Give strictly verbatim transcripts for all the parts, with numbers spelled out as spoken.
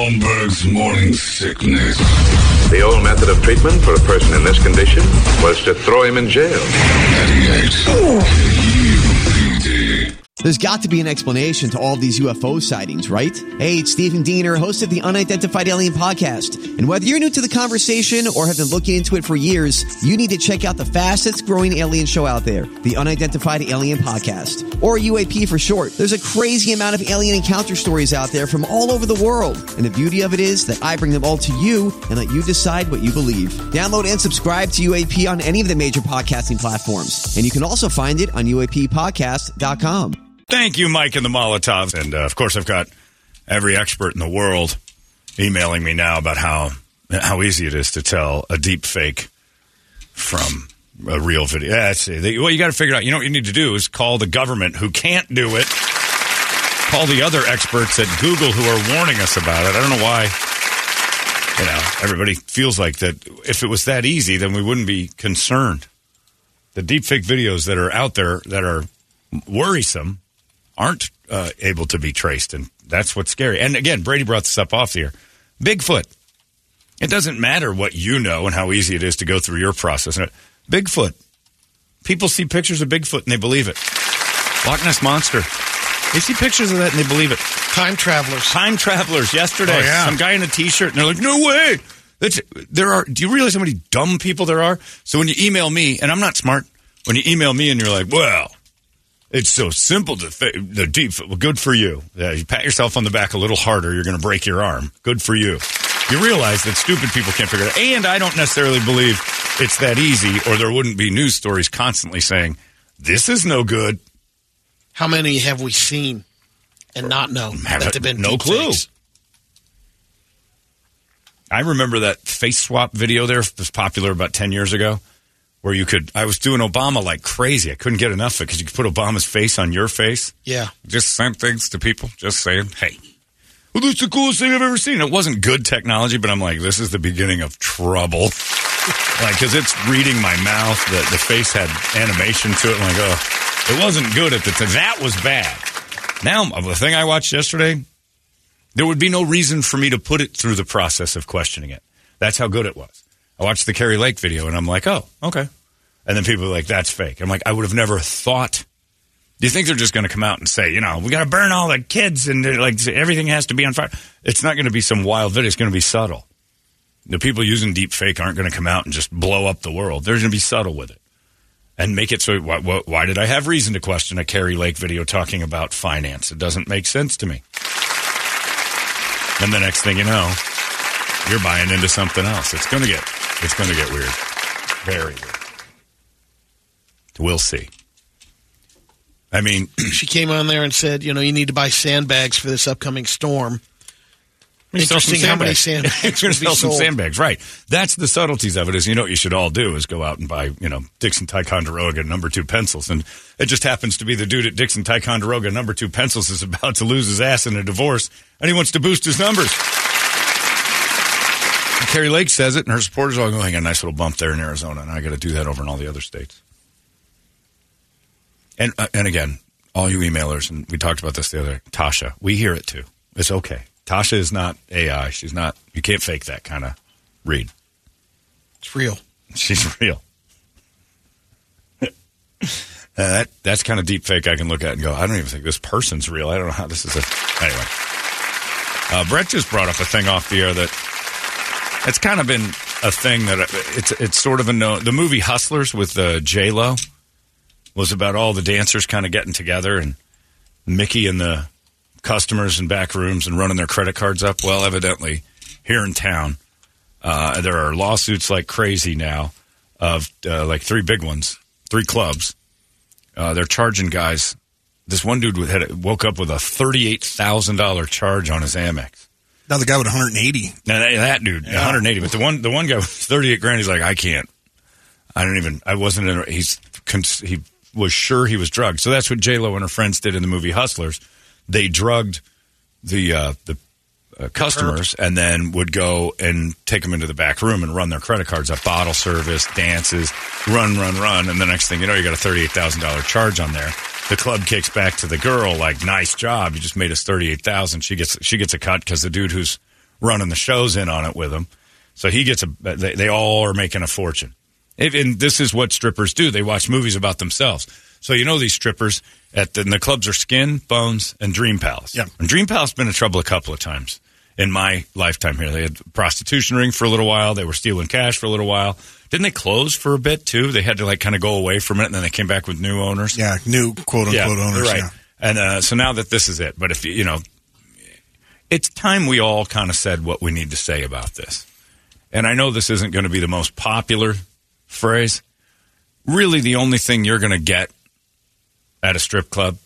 Holmberg's Morning Sickness. The old method of treatment for a person in this condition was to throw him in jail. ninety-eight K U P D. There's got to be an explanation to all of these U F O sightings, right? Hey, it's Stephen Diener, host of the Unidentified Alien Podcast. And whether you're new to the conversation or have been looking into it for years, you need to check out the fastest growing alien show out there, the Unidentified Alien Podcast, or U A P for short. There's a crazy amount of alien encounter stories out there from all over the world. And the beauty of it is that I bring them all to you and let you decide what you believe. Download and subscribe to U A P on any of the major podcasting platforms. And you can also find it on U A P podcast dot com. Thank you, Mike and the Molotovs. And, uh, of course, I've got every expert in the world emailing me now about how how easy it is to tell a deep fake from a real video. Yeah, that's it. Well, you got to figure out, you know what you need to do is call the government who can't do it. Call the other experts at Google who are warning us about it. I don't know why, you know, everybody feels like that if it was that easy, then we wouldn't be concerned. The deep fake videos that are out there that are worrisome aren't uh, able to be traced, and that's what's scary. And again, Brady brought this up off the air. Bigfoot. It doesn't matter what you know and how easy it is to go through your process. Bigfoot. People see pictures of Bigfoot and they believe it. Loch Ness Monster. They see pictures of that and they believe it. Time travelers. Time travelers. Yesterday, oh, yeah. some guy in a T-shirt, and they're like, no way. That's, there are. Do you realize how many dumb people there are? So when you email me, and I'm not smart, when you email me and you're like, well, it's so simple to th- the deep. Well, good for you. Yeah, you pat yourself on the back a little harder, you're going to break your arm. Good for you. You realize that stupid people can't figure it out. And I don't necessarily believe it's that easy, or there wouldn't be news stories constantly saying, this is no good. How many have we seen and not know Have that they've been no clue. Fakes? I remember that face swap video there was popular about ten years ago. Where you could, I was doing Obama like crazy. I couldn't get enough of it because you could put Obama's face on your face. Yeah. Just send things to people, just saying, hey, well, that's the coolest thing I've ever seen. It wasn't good technology, but I'm like, this is the beginning of trouble. Like, because it's reading my mouth. The, the face had animation to it. I'm like, oh, it wasn't good at the time. That was bad. Now, the thing I watched yesterday, there would be no reason for me to put it through the process of questioning it. That's how good it was. I watched the Carrie Lake video, and I'm like, oh, okay. And then people are like, that's fake. I'm like, I would have never thought. Do you think they're just going to come out and say, you know, we got to burn all the kids and like everything has to be on fire? It's not going to be some wild video. It's going to be subtle. The people using deep fake aren't going to come out and just blow up the world. They're going to be subtle with it and make it so, why, why did I have reason to question a Carrie Lake video talking about finance? It doesn't make sense to me. And the next thing you know, you're buying into something else. It's going to get... It's going to get weird. Very weird. We'll see. I mean... she came on there and said, you know, you need to buy sandbags for this upcoming storm. Interesting how many sandbags It's going to sell some sold. sandbags, right. That's the subtleties of it is, you know what you should all do is go out and buy, you know, Dixon Ticonderoga number two pencils. And it just happens to be the dude at Dixon Ticonderoga number two pencils is about to lose his ass in a divorce, and he wants to boost his numbers. Carrie Lake says it, and her supporters are all going, a nice little bump there in Arizona, and I got to do that over in all the other states. And uh, and again, all you emailers, and we talked about this the other day, Tasha, we hear it too. It's okay. Tasha is not A I. She's not, you can't fake that kind of read. It's real. She's real. uh, that That's kind of deep fake I can look at and go, I don't even think this person's real. I don't know how this is a... Anyway. Uh, Brett just brought up a thing off the air that it's kind of been a thing that it's it's sort of a no. The movie Hustlers with uh, J-Lo was about all the dancers kind of getting together and Mickey and the customers in back rooms and running their credit cards up. Well, evidently, here in town, uh, there are lawsuits like crazy now of uh, like three big ones, three clubs. Uh, they're charging guys. This one dude had woke up with a thirty-eight thousand dollars charge on his Amex. Now the guy with one hundred eighty. Now that, that dude, yeah. one hundred eighty. But the one, the one guy with thirty-eight grand. He's like, I can't. I don't even. I wasn't. In, he's he was sure he was drugged. So that's what J-Lo and her friends did in the movie Hustlers. They drugged the uh, the uh, customers and then would go and take them into the back room and run their credit cards up, bottle service, dances, run, run, run, and the next thing you know, you got a thirty-eight thousand dollars charge on there. The club kicks back to the girl like, nice job, you just made us thirty-eight thousand dollars. She gets she gets a cut because the dude who's running the shows in on it with him. So he gets a. They, they all are making a fortune. If, and this is what strippers do. They watch movies about themselves. So you know these strippers at the, and the clubs are Skin, Bones, and Dream Palace. Yeah. And Dream Palace has been in trouble a couple of times in my lifetime here. They had a prostitution ring for a little while. They were stealing cash for a little while. Didn't they close for a bit, too? They had to, like, kind of go away from it, and then they came back with new owners. Yeah, new quote-unquote yeah, owners. Right. Yeah. And uh, so now that this is it. But if, you know, it's time we all kind of said what we need to say about this. And I know this isn't going to be the most popular phrase. Really, the only thing you're going to get at a strip club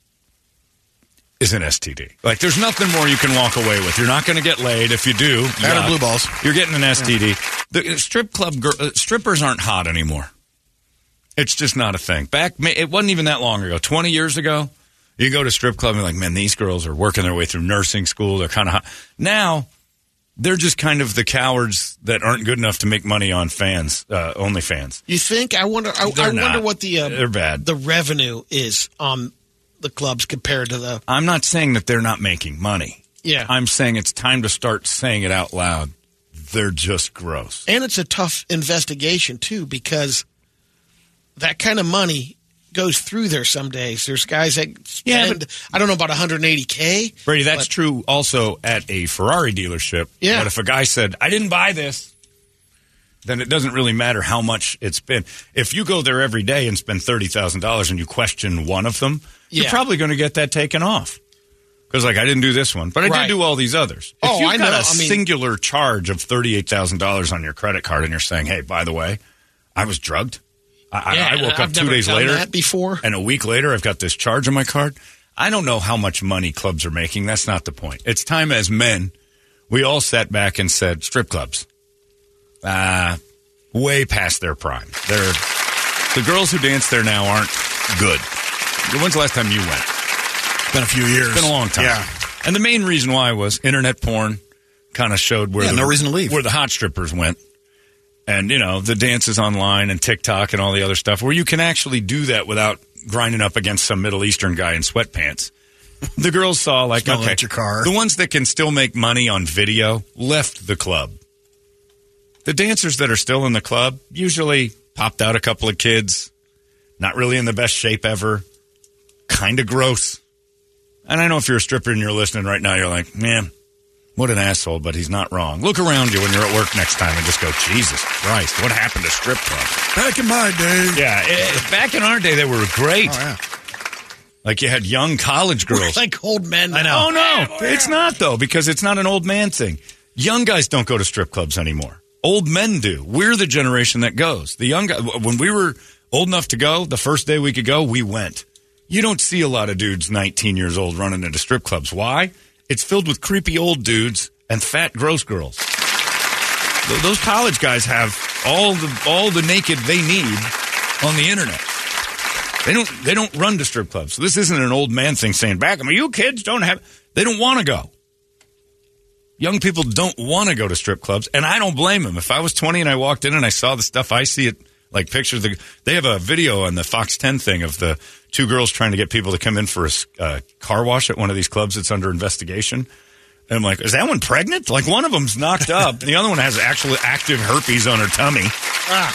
is an S T D. Like, there's nothing more you can walk away with. You're not going to get laid. If you do, That or blue balls. You're getting an S T D. Yeah. The strip club gir- uh, strippers aren't hot anymore. It's just not a thing. Back, it wasn't even that long ago. twenty years ago, you go to strip club and you're like, man, these girls are working their way through nursing school. They're kind of hot. Now, they're just kind of the cowards that aren't good enough to make money on fans, uh, only fans. You think? I wonder. I, I wonder what the uh, they're bad. The revenue is on the clubs compared to the. I'm not saying that they're not making money. Yeah, I'm saying it's time to start saying it out loud. They're just gross, and it's a tough investigation too, because that kind of money goes through there some days. There's guys that spend, yeah, but, I don't know, about one hundred eighty K. Brady, that's but, true also at a Ferrari dealership. Yeah. But if a guy said, I didn't buy this, then it doesn't really matter how much it's been. If you go there every day and spend thirty thousand dollars and you question one of them, yeah. you're probably going to get that taken off. Because, like, I didn't do this one, but I right. did do all these others. If oh, you've I got know. a I mean, singular charge of thirty-eight thousand dollars on your credit card and you're saying, hey, by the way, I was drugged. I, yeah, I woke I've up two never days done later, that before. And a week later, I've got this charge on my card. I don't know how much money clubs are making. That's not the point. It's time as men, we all sat back and said, strip clubs, uh, way past their prime. They're, the girls who dance there now aren't good. When's the last time you went? It's been a few years. It's been a long time. Yeah. And the main reason why was internet porn kind of showed where yeah, the, no reason to leave. where the hot strippers went. And, you know, the dances online and TikTok and all the other stuff where you can actually do that without grinding up against some Middle Eastern guy in sweatpants. The girls saw, like, Smelling okay, at your car. The ones that can still make money on video left the club. The dancers that are still in the club usually popped out a couple of kids, not really in the best shape ever, kind of gross. And I know if you're a stripper and you're listening right now, you're like, man, what an asshole, but he's not wrong. Look around you when you're at work next time and just go, Jesus Christ, what happened to strip clubs? Back in my day. Yeah, it, back in our day, they were great. Oh, yeah. Like you had young college girls. Like old men. I know. Oh, no, it's not, though, because it's not an old man thing. Young guys don't go to strip clubs anymore. Old men do. We're the generation that goes. The young guy, when we were old enough to go, the first day we could go, we went. You don't see a lot of dudes nineteen years old running into strip clubs. Why? It's filled with creepy old dudes and fat, gross girls. Those college guys have all the all the naked they need on the internet. They don't they don't run to strip clubs. So this isn't an old man thing saying back. I mean, you kids don't have. They don't want to go. Young people don't want to go to strip clubs, and I don't blame them. If I was twenty and I walked in and I saw the stuff I see, it like pictures. The, they have a video on the Fox ten thing of the two girls trying to get people to come in for a uh, car wash at one of these clubs that's under investigation. And I'm like, is that one pregnant? Like, one of them's knocked up. The other one has actual active herpes on her tummy. Ah.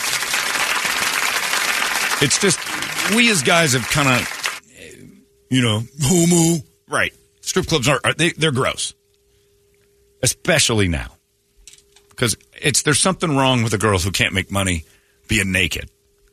It's just, we as guys have kind of, you know, homo. Right. Strip clubs are, are they, they're gross. Especially now. Because it's there's something wrong with the girls who can't make money being naked.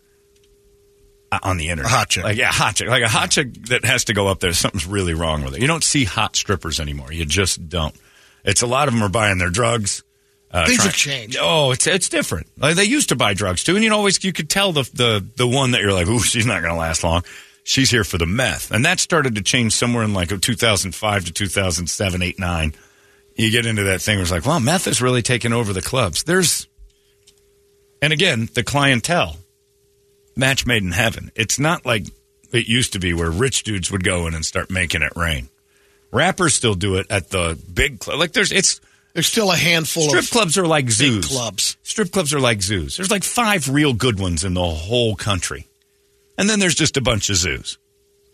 On the internet. A hot chick. Like, yeah, hot chick. Like a hot chick that has to go up there, something's really wrong with it. You don't see hot strippers anymore. You just don't. It's a lot of them are buying their drugs. Uh, Things trying, have changed. Oh, it's it's different. Like, they used to buy drugs too, and you know, always you could tell the the the one that you're like, ooh, she's not going to last long. She's here for the meth, and that started to change somewhere in like two thousand five to two thousand seven, eight, nine. You get into that thing where it's like, well, meth is really taking over the clubs. There's, and again, the clientele. Match made in heaven. It's not like it used to be where rich dudes would go in and start making it rain. Rappers still do it at the big club. Like there's, it's there's still a handful strip of strip clubs are like zoos. Clubs. Strip clubs are like zoos. There's like five real good ones in the whole country, and then there's just a bunch of zoos.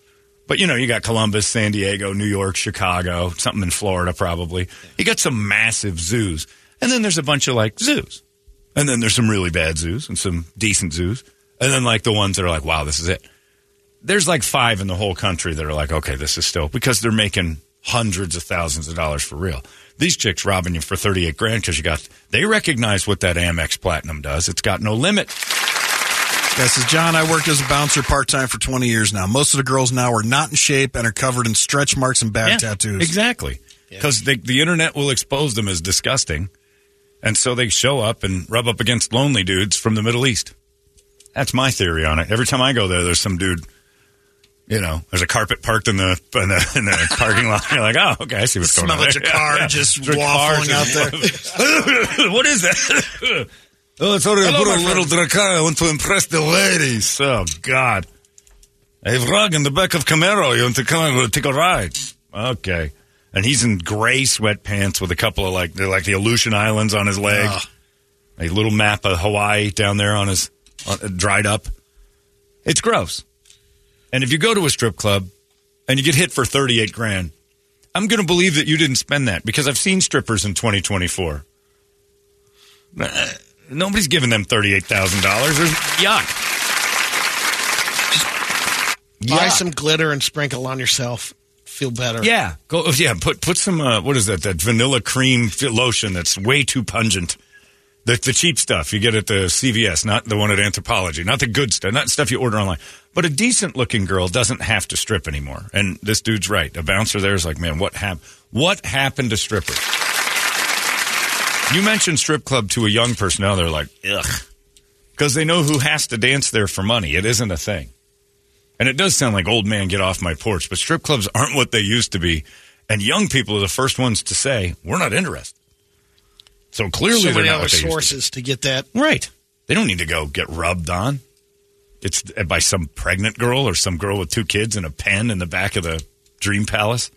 But, you know, you got Columbus, San Diego, New York, Chicago, something in Florida probably. You got some massive zoos. And then there's a bunch of, like, zoos. And then there's some really bad zoos and some decent zoos. And then, like, the ones that are like, wow, this is it. There's, like, five in the whole country that are like, okay, this is still, because they're making hundreds of thousands of dollars for real. These chicks robbing you for thirty-eight grand because you got, they recognize what that Amex Platinum does. It's got no limit. This is John. I worked as a bouncer part-time for twenty years now. Most of the girls now are not in shape and are covered in stretch marks and back Yeah, tattoos. Exactly. Because yeah. the internet will expose them as disgusting. And so they show up and rub up against lonely dudes from the Middle East. That's my theory on it. Every time I go there, there's some dude, you know, there's a carpet parked in the in the, in the parking lot. You're like, oh, okay, I see what's going on. Smell a car yeah, yeah. just There's waffling out there. What is that? Oh, it's only Hello, put a my little friend. Dracar. I want to impress the ladies. Oh, God. I have rug in the back of Camaro. You want to come and take a ride? Okay. And he's in gray sweatpants with a couple of, like, they're like the Aleutian Islands on his leg. Ugh. A little map of Hawaii down there on his, on, dried up. It's gross. And if you go to a strip club and you get hit for thirty-eight grand, I'm going to believe that you didn't spend that because I've seen strippers in twenty twenty-four. Uh, nobody's giving them thirty-eight thousand dollars. There's yuck. Buy Yuck. some glitter and sprinkle on yourself. Feel better. Yeah, go. Yeah, put put some. Uh, what is that? That vanilla cream lotion that's way too pungent. The the cheap stuff you get at the C V S, not the one at Anthropology, not the good stuff, not stuff you order online. But a decent looking girl doesn't have to strip anymore. And this dude's right. A bouncer there is like, man, what happened? What happened to strippers? You mentioned strip club to a young person, now they're like, ugh, because they know who has to dance there for money. It isn't a thing. And it does sound like old man get off my porch, but strip clubs aren't what they used to be. And young people are the first ones to say, we're not interested. So clearly so they're many not other what they sources used to. to get that. Right. They don't need to go get rubbed on. It's by some pregnant girl or some girl with two kids and a pen in the back of the Dream Palace.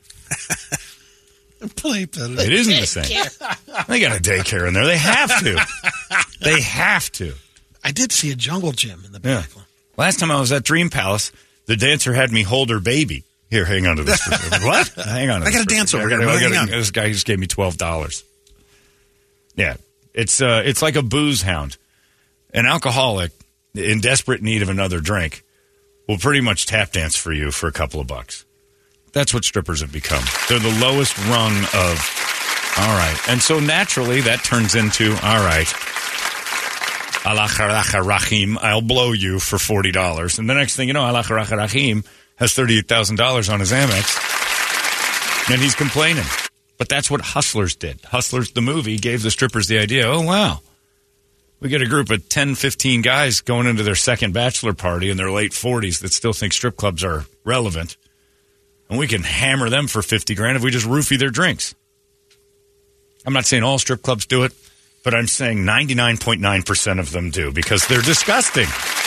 Play better. It isn't the same. They got a daycare in there. They have to. They have to. I did see a jungle gym in the Yeah. back. Last time I was at Dream Palace, the dancer had me hold her baby. Here, hang on to this. For a second. What? Hang on. To I this got for a a dance second. over I here. gotta- I Hang gotta- on. This guy just gave me twelve dollars. Yeah. It's uh, it's like a booze hound. An alcoholic in desperate need of another drink will pretty much tap dance for you for a couple of bucks. That's what strippers have become. They're the lowest rung of, all right. And so naturally that turns into, all right, Allah Rahim, I'll blow you for forty dollars. And the next thing you know, Allah Rahim has thirty-eight thousand dollars on his Amex. And he's complaining. But that's what Hustlers did. Hustlers, the movie, gave the strippers the idea, oh, wow. We get a group of ten, fifteen guys going into their second bachelor party in their late forties that still think strip clubs are relevant. And we can hammer them for fifty grand if we just roofie their drinks. I'm not saying all strip clubs do it, but I'm saying ninety-nine point nine percent of them do because they're disgusting.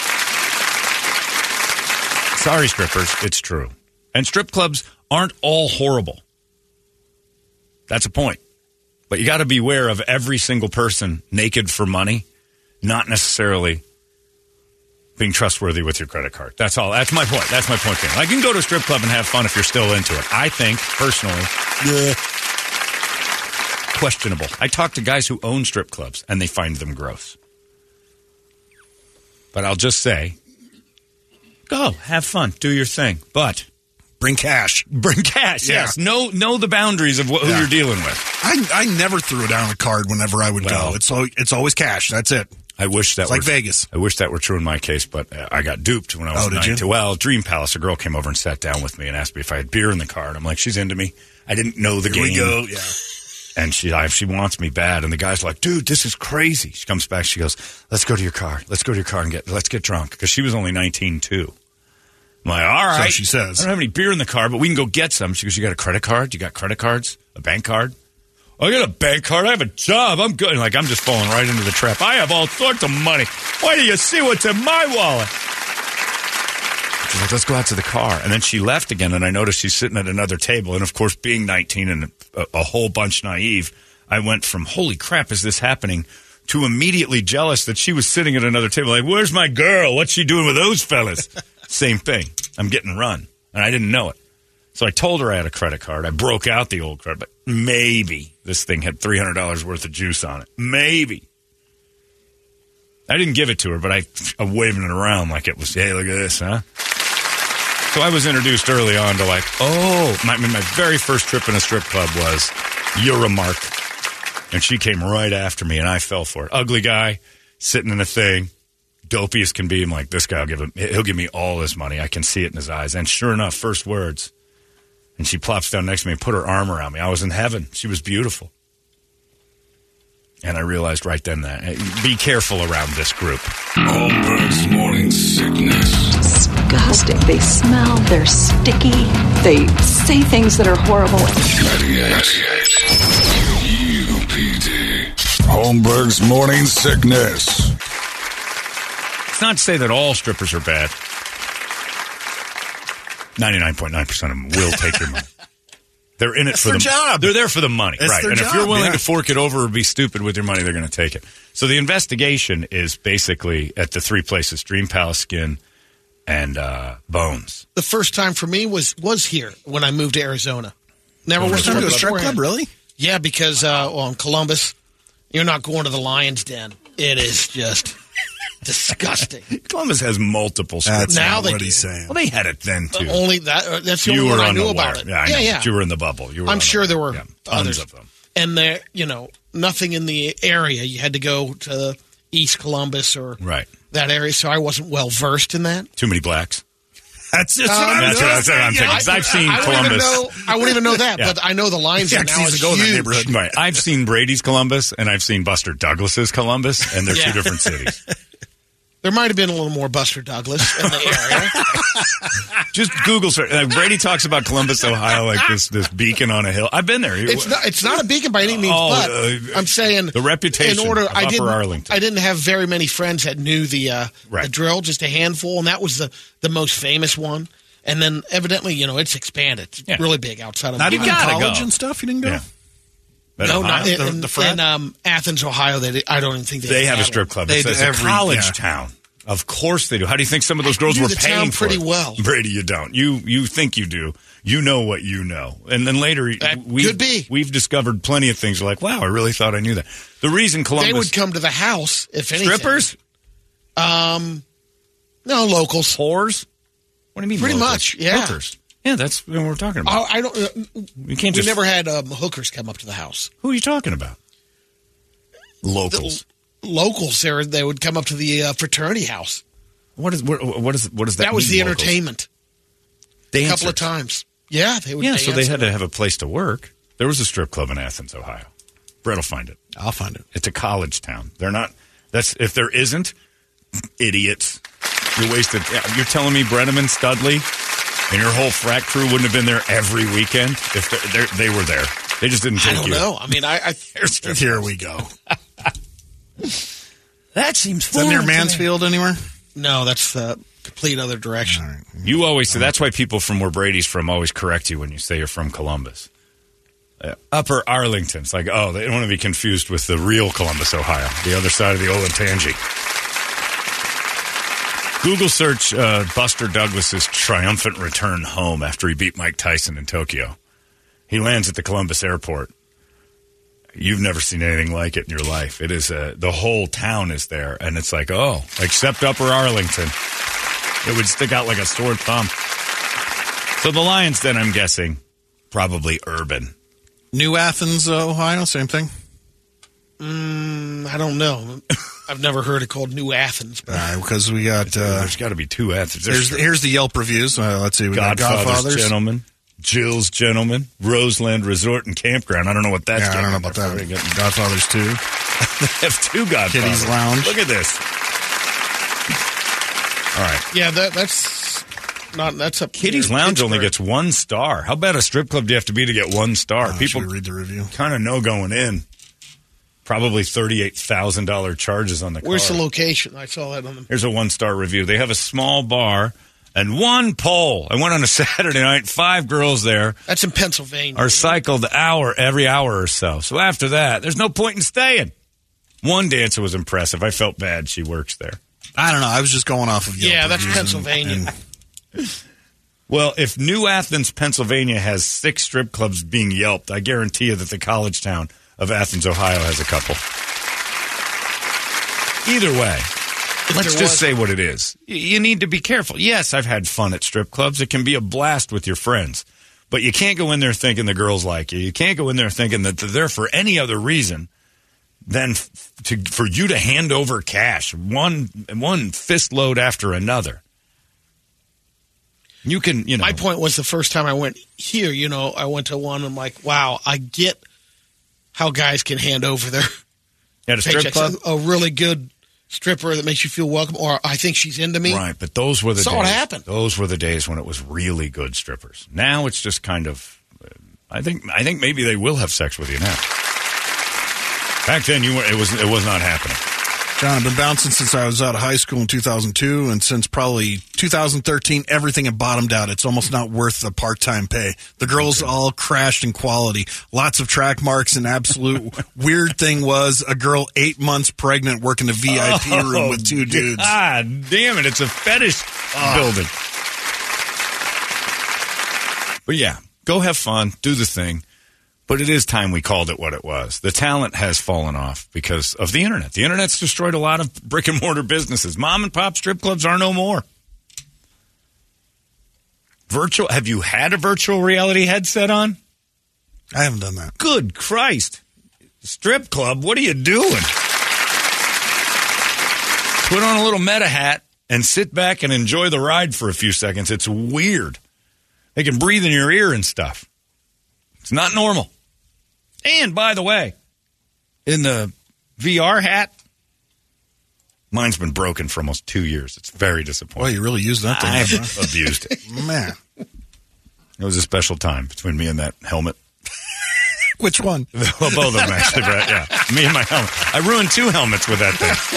Sorry, strippers, it's true. And strip clubs aren't all horrible. That's a point. But you got to beware of every single person naked for money, not necessarily being trustworthy with your credit card. That's all. That's my point. That's my point. Being. Like, you can go to a strip club and have fun if you're still into it. I think, personally, yeah, questionable. I talk to guys who own strip clubs, and they find them gross. But I'll just say, go, have fun, do your thing. But Bring cash. bring cash, Yeah. yes. Know, know the boundaries of wh- who Yeah. you're dealing with. I I never threw down a card whenever I would Well- go. It's so it's always cash. That's it. I wish that It's were, like Vegas. I wish that were true in my case, but uh, I got duped when I was Oh, did you? nineteen. Well, Dream Palace, a girl came over and sat down with me and asked me if I had beer in the car. And I'm like, she's into me. I didn't know the Here game. we go. Yeah. And she I, she wants me bad. And the guy's like, dude, this is crazy. She comes back. She goes, let's go to your car. Let's go to your car and get let's get drunk. Because she was only nineteen, too. I'm like, all right. So she says. I don't have any beer in the car, but we can go get some. She goes, you got a credit card? You got credit cards? A bank card? I got a bank card. I have a job. I'm good. Like, I'm just falling right into the trap. I have all sorts of money. Why do you see what's in my wallet? She's like, let's go out to the car. And then she left again, and I noticed she's sitting at another table. And, of course, being nineteen and a, a whole bunch naive, I went from, holy crap, is this happening, to immediately jealous that she was sitting at another table. Like, where's my girl? What's she doing with those fellas? Same thing. I'm getting run. and I didn't know it. So I told her I had a credit card. I broke out the old credit, but maybe this thing had three hundred dollars worth of juice on it. Maybe. I didn't give it to her, but I, I'm waving it around like it was, hey, look at this, huh? So I was introduced early on to like, oh, my, my very first trip in a strip club was Euromark. And she came right after me, and I fell for it. Ugly guy, sitting in a thing, dopey as can be. I'm like, this guy will give him, he'll give me all his money. I can see it in his eyes. And sure enough, first words. And she plops down next to me and put her arm around me. I was in heaven. She was beautiful. And I realized right then that, be careful around this group. Holmberg's Morning Sickness. Disgusting. They smell, they're sticky, they say things that are horrible. ninety-eight U P D. Holmberg's Morning Sickness. It's not to say that all strippers are bad. ninety-nine point nine percent of them will take your money. They're in it That's for their the job. They're there for the money, That's right? their And job, if you're willing yeah. to fork it over or be stupid with your money, they're going to take it. So the investigation is basically at the three places: Dream Palace, Skin, and uh, Bones. The first time for me was was here when I moved to Arizona. Never First was time to a strip beforehand. club, really? Yeah, because uh, well, in Columbus, you're not going to the Lion's Den. It is just disgusting. Columbus has multiple strips. That's Now not they what do. he's saying. Well, they had it then too. Only that. Uh, that's the you only were one I knew unaware. about it. Yeah, I yeah, know. yeah. You were in the bubble. You were I'm sure there were yeah, tons others of them. And there, you know, nothing in the area. You had to go to East Columbus or Right. that area, so I wasn't well versed in that. Too many blacks. That's just Uh, what I'm That's what, that's what I'm thinking. 'Cause I've seen I wouldn't even Columbus. know. I wouldn't even know that, Yeah. but I know the Lions Yeah, Den 'cause now he used is to go in that huge. neighborhood. Right. I've seen Brady's Columbus and I've seen Buster Douglas's Columbus, and they're Yeah. two different cities. There might have been a little more Buster Douglas in the area. Just Google search. Like Brady talks about Columbus, Ohio, like this this beacon on a hill. I've been there. It's not. It's not a beacon by any means, Oh, but uh, I'm saying the reputation In order, of I Upper didn't. Arlington. I didn't have very many friends that knew the uh, Right. the drill. Just a handful, and that was the the most famous one. And then evidently, you know, it's expanded. It's Yeah. really big outside of Not the even gotta college go. and stuff? You didn't go? Yeah. But No, Ohio, not in, the- in, the frat? in um, Athens, Ohio. They, I don't even think they, they have a had strip one. club. They It's, do it's a every- college yeah. town. Of course they do. How do you think some of those girls knew were the paying town for pretty it? well. Brady, you don't. You you think you do. You know what you know. And then later, That we've, could be. we've discovered plenty of things. You're like, wow, I really thought I knew that. The reason Columbus... They would come to the house if anything. Strippers? Um, no locals. Whores? What do you mean Pretty locals? much, yeah. Hookers. Yeah, that's what we're talking about. I, I don't. Uh, you can't we just... never had um, hookers come up to the house. Who are you talking about? Locals. The locals, there they would come up to the uh, fraternity house. What is what, what is what is that? That was mean, the locals? entertainment. Dancers. A couple of times. Yeah, they would. Yeah, dance. so they had to have a place to work. There was a strip club in Athens, Ohio. Brett will find it. I'll find it. It's a college town. They're not. That's if there isn't, idiots. You're wasted. yeah, You're telling me Brenneman, Studley, and your whole frat crew wouldn't have been there every weekend if they're, they're, they were there. They just didn't I take don't you. know. I mean, I. I Here we go. That seems Is that near Mansfield anywhere? no, that's the complete other direction. You always say that's why people from where Brady's from always correct you when you say you're from Columbus. Uh, Upper Arlington. It's like, oh, they don't want to be confused with the real Columbus, Ohio, the other side of the Olentangy. Google search uh, Buster Douglas's triumphant return home after he beat Mike Tyson in Tokyo. He lands at the Columbus airport. You've never seen anything like it in your life. It is uh, the whole town is there, and it's like, oh, except Upper Arlington. It would stick out like a sore thumb. So the Lions, then, I'm guessing, probably urban. New Athens, uh, Ohio, same thing. Mm, I don't know. I've never heard it called New Athens. But All right, because we got. Uh, There's got to be two Athens. here's, There's here's the Yelp reviews. Uh, let's see. We got Godfather's, Godfathers. Gentlemen, Jill's Gentlemen, Roseland Resort and Campground. I don't know what that's. Yeah, I don't know getting about there. that. They Godfathers two. have two Godfathers. Kitty's Lounge. Look at this. All right. yeah, that, that's not. That's up. Kitty's near Lounge only Pittsburgh. gets one star. How bad a strip club do you have to be to get one star? Oh, People should we read the review. kind of know going in. Probably thirty-eight thousand dollars charges on the car. Where's the location? I saw that on the. Here's a one-star review. They have a small bar and one pole. I went on a Saturday night. Five girls there That's in Pennsylvania. are cycled hour every hour or so. So after that, there's no point in staying. One dancer was impressive. I felt bad. She works there. I don't know. I was just going off of Yelp Yeah, that's reviews and- Pennsylvania. and Well, if New Athens, Pennsylvania has six strip clubs being Yelped, I guarantee you that the college town of Athens, Ohio has a couple. Either way, If let's there just was- say what it is. Y- You need to be careful. Yes, I've had fun at strip clubs. It can be a blast with your friends. But you can't go in there thinking the girls like you. You can't go in there thinking that they're there for any other reason than f- to, for you to hand over cash, one one fist load after another. You can, you know. My point was the first time I went here, you know, I went to one. I'm like, wow, I get how guys can hand over their At a strip paychecks. club? A, a really good stripper that makes you feel welcome, or I think she's into me. Right, but those were the Saw days. what happened. Those were the days when it was really good strippers. Now it's just kind of. uh, I think. I think maybe they will have sex with you now. Back then, you were. It was. It was not happening. John, I've been bouncing since I was out of high school in two thousand two, and since probably two thousand thirteen, everything had bottomed out. It's almost not worth the part-time pay. The girls all crashed in quality. Lots of track marks, and absolute weird thing was a girl eight months pregnant working the V I P room with two dudes. God damn it! It's a fetish building. But yeah, go have fun, do the thing. But it is time we called it what it was. The talent has fallen off because of the internet. The internet's destroyed a lot of brick and mortar businesses. Mom and pop strip clubs are no more. Virtual? Have you had a virtual reality headset on? I haven't done that. Good Christ. Strip club, what are you doing? Put on a little meta hat and sit back and enjoy the ride for a few seconds. It's weird. They can breathe in your ear and stuff. It's not normal. And, by the way, in the V R hat, mine's been broken for almost two years. It's very disappointing. Boy, you really used that thing. I've huh? abused it. Man. It was a special time between me and that helmet. Which one? Well, both of them, actually, Brett. Yeah, me and my helmet. I ruined two helmets with that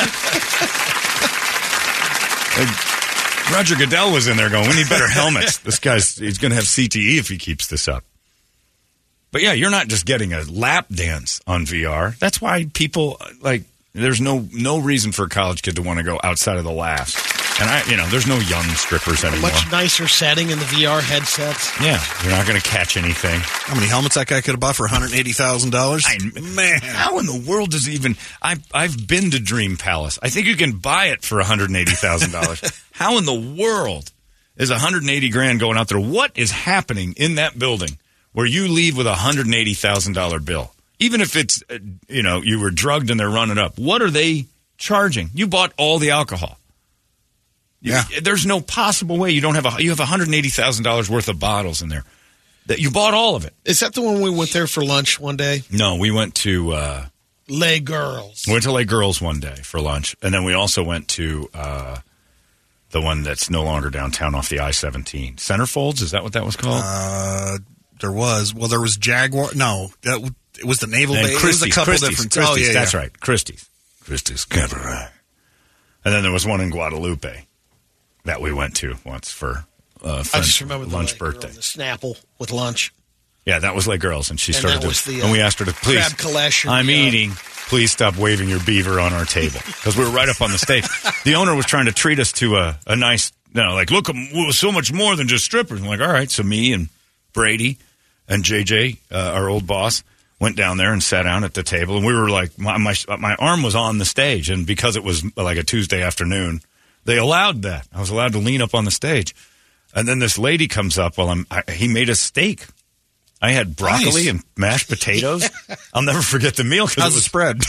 thing. Like, Roger Goodell was in there going, we need better helmets. This guy's, he's going to have C T E if he keeps this up. But yeah, you're not just getting a lap dance on V R. That's why people, like, there's no no reason for a college kid to want to go outside of the laughs. And, I, you know, there's no young strippers anymore. Much nicer setting in the V R headsets. Yeah, you're not going to catch anything. How many helmets that guy could have bought for one hundred eighty thousand dollars? Man, how in the world does he even... I've, I've been to Dream Palace. I think you can buy it for one hundred eighty thousand dollars. How in the world is one hundred eighty grand going out there? What is happening in that building where you leave with a one hundred eighty thousand dollars bill? Even if it's, uh, you know, you were drugged and they're running up. What are they charging? You bought all the alcohol. You, Yeah. There's no possible way you don't have a, you have one hundred eighty thousand dollars worth of bottles in there. That you bought all of it. Is that the one we went there for lunch one day? No, we went to, uh, Les Girls. we went to Les Girls one day for lunch. And then we also went to, uh, the one that's no longer downtown off the I seventeen. Centerfolds, is that what that was called? Uh, there was. Well, there was Jaguar. No, that w- it was the Naval and Base. It was a Christie's, couple Christie's, different. Christie's, oh, yeah, that's yeah. right. Christie's. Christie's Cabaret. And then there was one in Guadalupe that we went to once for uh, I friend's just remember the lunch Les birthday. Girls, the Snapple with lunch. Yeah, that was Les Girls, and she And started that to, was the, uh, and we asked her to please, crab kalesh and I'm the, uh, eating. Please stop waving your beaver on our table because we were right up on the stage. The owner was trying to treat us to a, a nice, you know, like look, we were so much more than just strippers. I'm like, all right, so me and Brady and J J, uh, our old boss, went down there and sat down at the table, and we were like, my, my my arm was on the stage, and because it was like a Tuesday afternoon, they allowed that. I was allowed to lean up on the stage, and then this lady comes up while I'm. I, he made a steak. I had broccoli Nice. and mashed potatoes. I'll never forget the meal because How's it the was spread?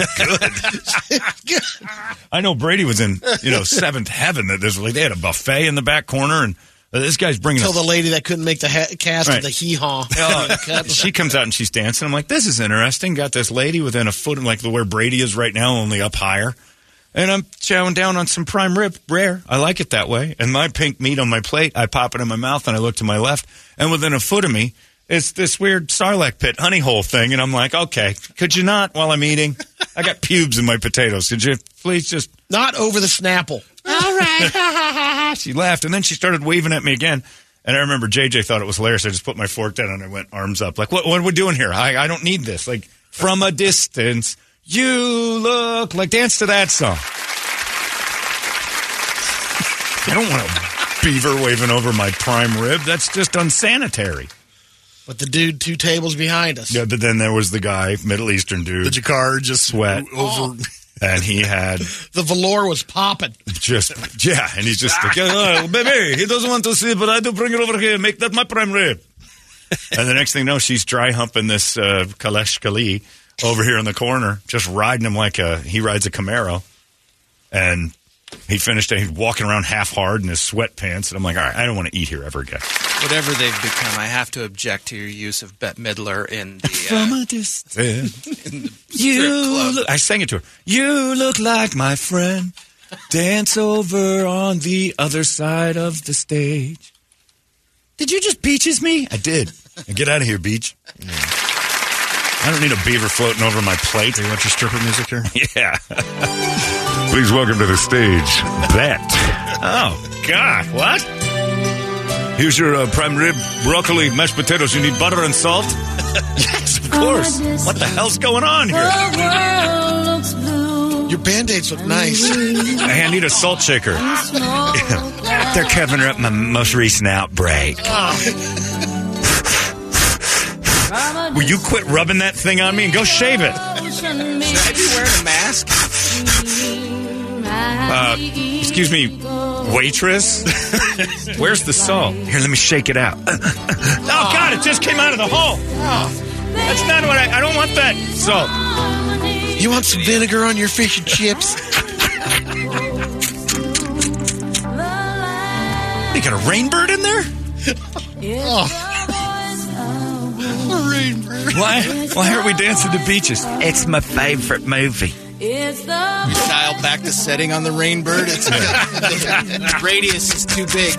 it was good. I know Brady was in you know seventh heaven. That there's like they had a buffet in the back corner, and uh, this guy's bringing. Tell us- the lady that couldn't make the ha- cast Right. of the hee-haw. Uh, she comes out and she's dancing. I'm like, this is interesting. Got this lady within a foot of like where Brady is right now, only up higher. And I'm chowing down on some prime rib, rare. I like it that way. And my pink meat on my plate, I pop it in my mouth and I look to my left. And within a foot of me, it's this weird Sarlacc pit honey hole thing. And I'm like, okay, could you not while I'm eating? I got pubes in my potatoes. Could you please just... Not over the Snapple. All right. She laughed, and then she started waving at me again. And I remember J J thought it was hilarious. I just put my fork down and I went arms up. Like, what, what are we doing here? I, I don't need this. Like, from a distance, you look like dance to that song. I don't want to beaver waving over my prime rib. That's just unsanitary. But the dude two tables behind us. Yeah, but then there was the guy, Middle Eastern dude. The Jakar just sweat over. Oh. And he had... The velour was popping. Just, yeah, and he's just like, oh, baby, he doesn't want to see, but I do bring it over here, make that my prime rib. And the next thing you know, she's dry humping this uh, Kalesh Kali over here in the corner, just riding him like a, he rides a Camaro. And he finished it, he's walking around half hard in his sweatpants. And I'm like, all right, I don't want to eat here ever again. Whatever they've become, I have to object to your use of Bette Midler in the, From uh, a distance. in the You strip club. look, I sang it to her. You look like my friend. Dance over on the other side of the stage. Did you just beaches me? I did. And get out of here, beach. Yeah. I don't need a beaver floating over my plate. Do you want your stripper music here? Yeah. Please welcome to the stage, Bette. Oh, God. What? Here's your uh, prime rib, broccoli, mashed potatoes. You need butter and salt? Yes, of course. What the hell's going on here? Your Band-Aids look nice. I need a salt shaker. They're covering up my most recent outbreak. Will you quit rubbing that thing on me and go shave it? Should I be wearing a mask? Uh, excuse me, waitress? Where's the salt? Here, let me shake it out. Oh, God, it just came out of the hole. Oh, that's not what I... I don't want that salt. You want some vinegar on your fish and chips? You got a rainbird in there? Oh. A rainbird. Why? Why are we dancing to beaches? It's my favorite movie. You dial back the setting on the Rainbird. It's the, the radius is too big.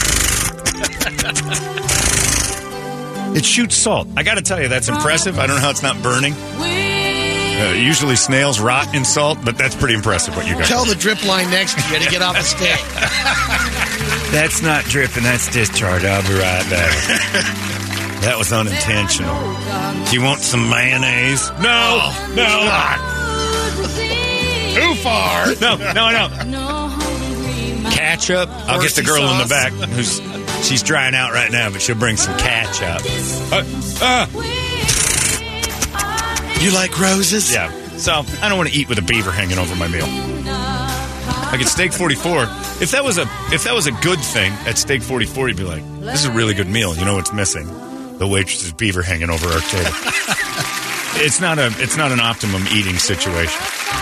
It shoots salt. I got to tell you, that's impressive. I don't know how it's not burning. Uh, usually snails rot in salt, but that's pretty impressive what you got. Tell the drip line next to you to get off the stick. That's not dripping, that's discharge. I'll be right back. That was unintentional. Do you want some mayonnaise? No, Oh, no. God. Too far. No, no, no. Ketchup. I'll get the girl in the back who's she's drying out right now, but she'll bring some ketchup. Uh, uh. You like roses? Yeah. So I don't want to eat with a beaver hanging over my meal. Like at Steak forty-four, if that was a if that was a good thing at Steak forty-four, you'd be like, this is a really good meal. You know what's missing? The waitress's beaver hanging over our table. It's not a it's not an optimum eating situation.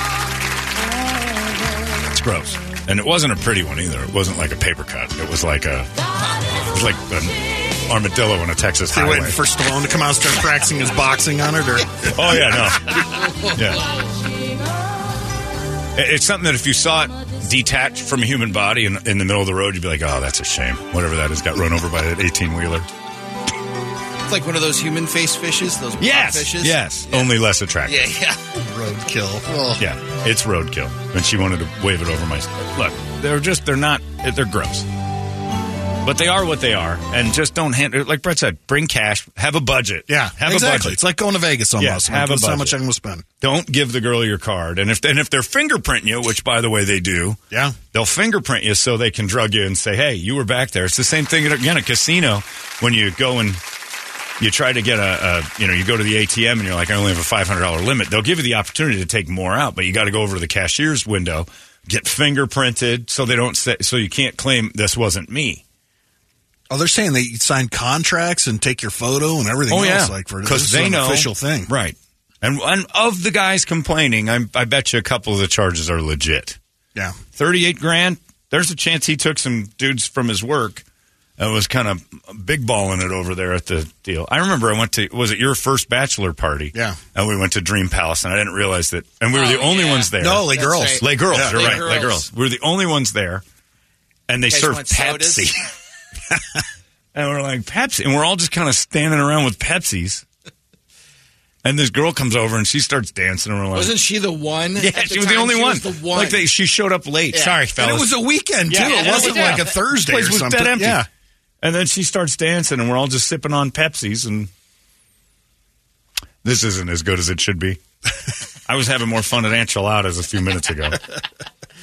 It's gross. And it wasn't a pretty one either. It wasn't like a paper cut. It was like a it was like an armadillo on a Texas You're highway. waiting for Stallone to come out and start practicing his boxing on it, or Oh yeah, no. Yeah. It's something that if you saw it detached from a human body in, in the middle of the road, you'd be like, oh, that's a shame. Whatever that is got run over by an eighteen-wheeler. It's like one of those human face fishes, those Yes, fishes. yes. Only less attractive. Yeah, yeah. roadkill. Oh. Yeah, it's roadkill. And she wanted to wave it over my... Look, they're just, they're not, they're gross. But they are what they are. And just don't hand... Like Brett said, bring cash, have a budget. Yeah, have exactly. a budget. It's like going to Vegas almost. Yeah, have Like, a this is how budget. much I'm going to spend. Don't give the girl your card. And if and if they're fingerprinting you, which, by the way, they do, Yeah. they'll fingerprint you so they can drug you and say, hey, you were back there. It's the same thing at again, a casino when you go and you try to get a, a, you know, you go to the A T M and you're like, I only have a five hundred dollars limit. They'll give you the opportunity to take more out, but you got to go over to the cashier's window, get fingerprinted so they don't say, so you can't claim this wasn't me. Oh, they're saying they sign contracts and take your photo and everything else. Like for because this they is an know official thing, right? And, and of the guys complaining, I, I bet you a couple of the charges are legit. Yeah, thirty-eight grand. There's a chance he took some dudes from his work and was kind of big balling it over there at the deal. I remember I went to, was it your first bachelor party? Yeah. And we went to Dream Palace, and I didn't realize that. And we were the Oh, only yeah. ones there. No, like That's girls. right. Lay girls, Yeah. you're Lay right. Lay girls. girls. We were the only ones there, and they You guys served want Pepsi. sodas? And we're like, Pepsi. And we're all just kind of standing around with Pepsis. And this girl comes over, and she starts dancing, and we're like... Wasn't she the one? yeah, At she was the time, only she one. Was the one. Like they, she showed up late. Yeah. Sorry, fellas. And it was a weekend too. Yeah, it and it wasn't was- yeah. like a Thursday Place or was something. dead empty. Yeah. And then she starts dancing, and we're all just sipping on Pepsis, and this isn't as good as it should be. I was having more fun at Enchiladas a few minutes ago.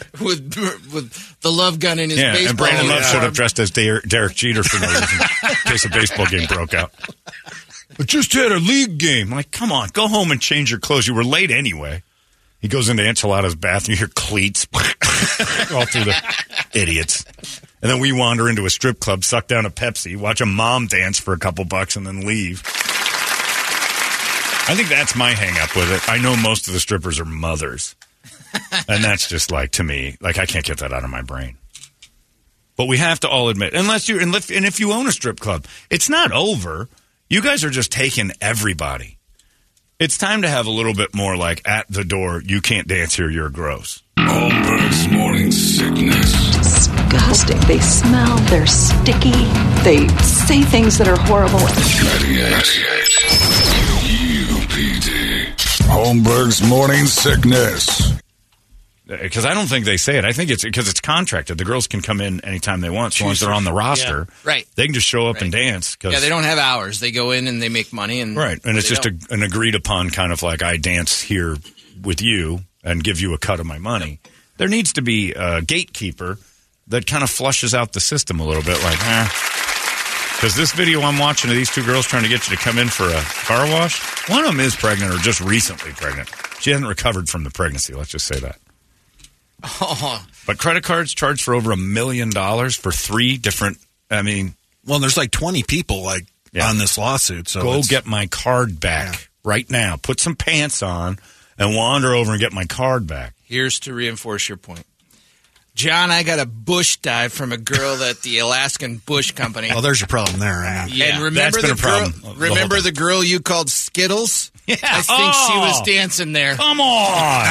with with the love gun in his Yeah, baseball and Brandon Love uniform. showed up dressed as Der- Derek Jeter for no reason in case a baseball game broke out. I just had a league game. I'm like, come on, go home and change your clothes. You were late anyway. He goes into Enchiladas' bathroom. You hear cleats all through the idiots. And then we wander into a strip club, suck down a Pepsi, watch a mom dance for a couple bucks, and then leave. I think that's my hang-up with it. I know most of the strippers are mothers. And that's just like, to me, like I can't get that out of my brain. But we have to all admit, unless you, and if you own a strip club, it's not over. You guys are just taking everybody. It's time to have a little bit more like at the door, you can't dance here, you're gross. Holmberg's Morning Sickness. Disgusting. They smell, they're sticky, they say things that are horrible. ninety-eight U P D. Holmberg's Morning Sickness. Because I don't think they say it. I think it's because it's contracted. The girls can come in anytime they want, as long as they're on the roster. Yeah. Right. They can just show up right. and dance. Cause, yeah, they don't have hours. They go in and they make money. and Right, and it's just a, don't. an agreed upon kind of like, I dance here with you and give you a cut of my money. There needs to be a gatekeeper that kind of flushes out the system a little bit, like, eh. Because this video I'm watching of these two girls trying to get you to come in for a car wash, one of them is pregnant or just recently pregnant. She hasn't recovered from the pregnancy, let's just say that. Oh. But credit cards charged for over a million dollars for three different, I mean. Well, there's like twenty people like yeah. on this lawsuit. So go it's, get my card back yeah. right now. Put some pants on and wander over and get my card back. Here's to reinforce your point. John, I got a bush dive from a girl at the Alaskan Bush Company. Well, there's your problem there. I mean. Yeah, and remember That's been the a girl? problem. Remember the girl you called Skittles? Yeah. I think oh, she was dancing there. Come on.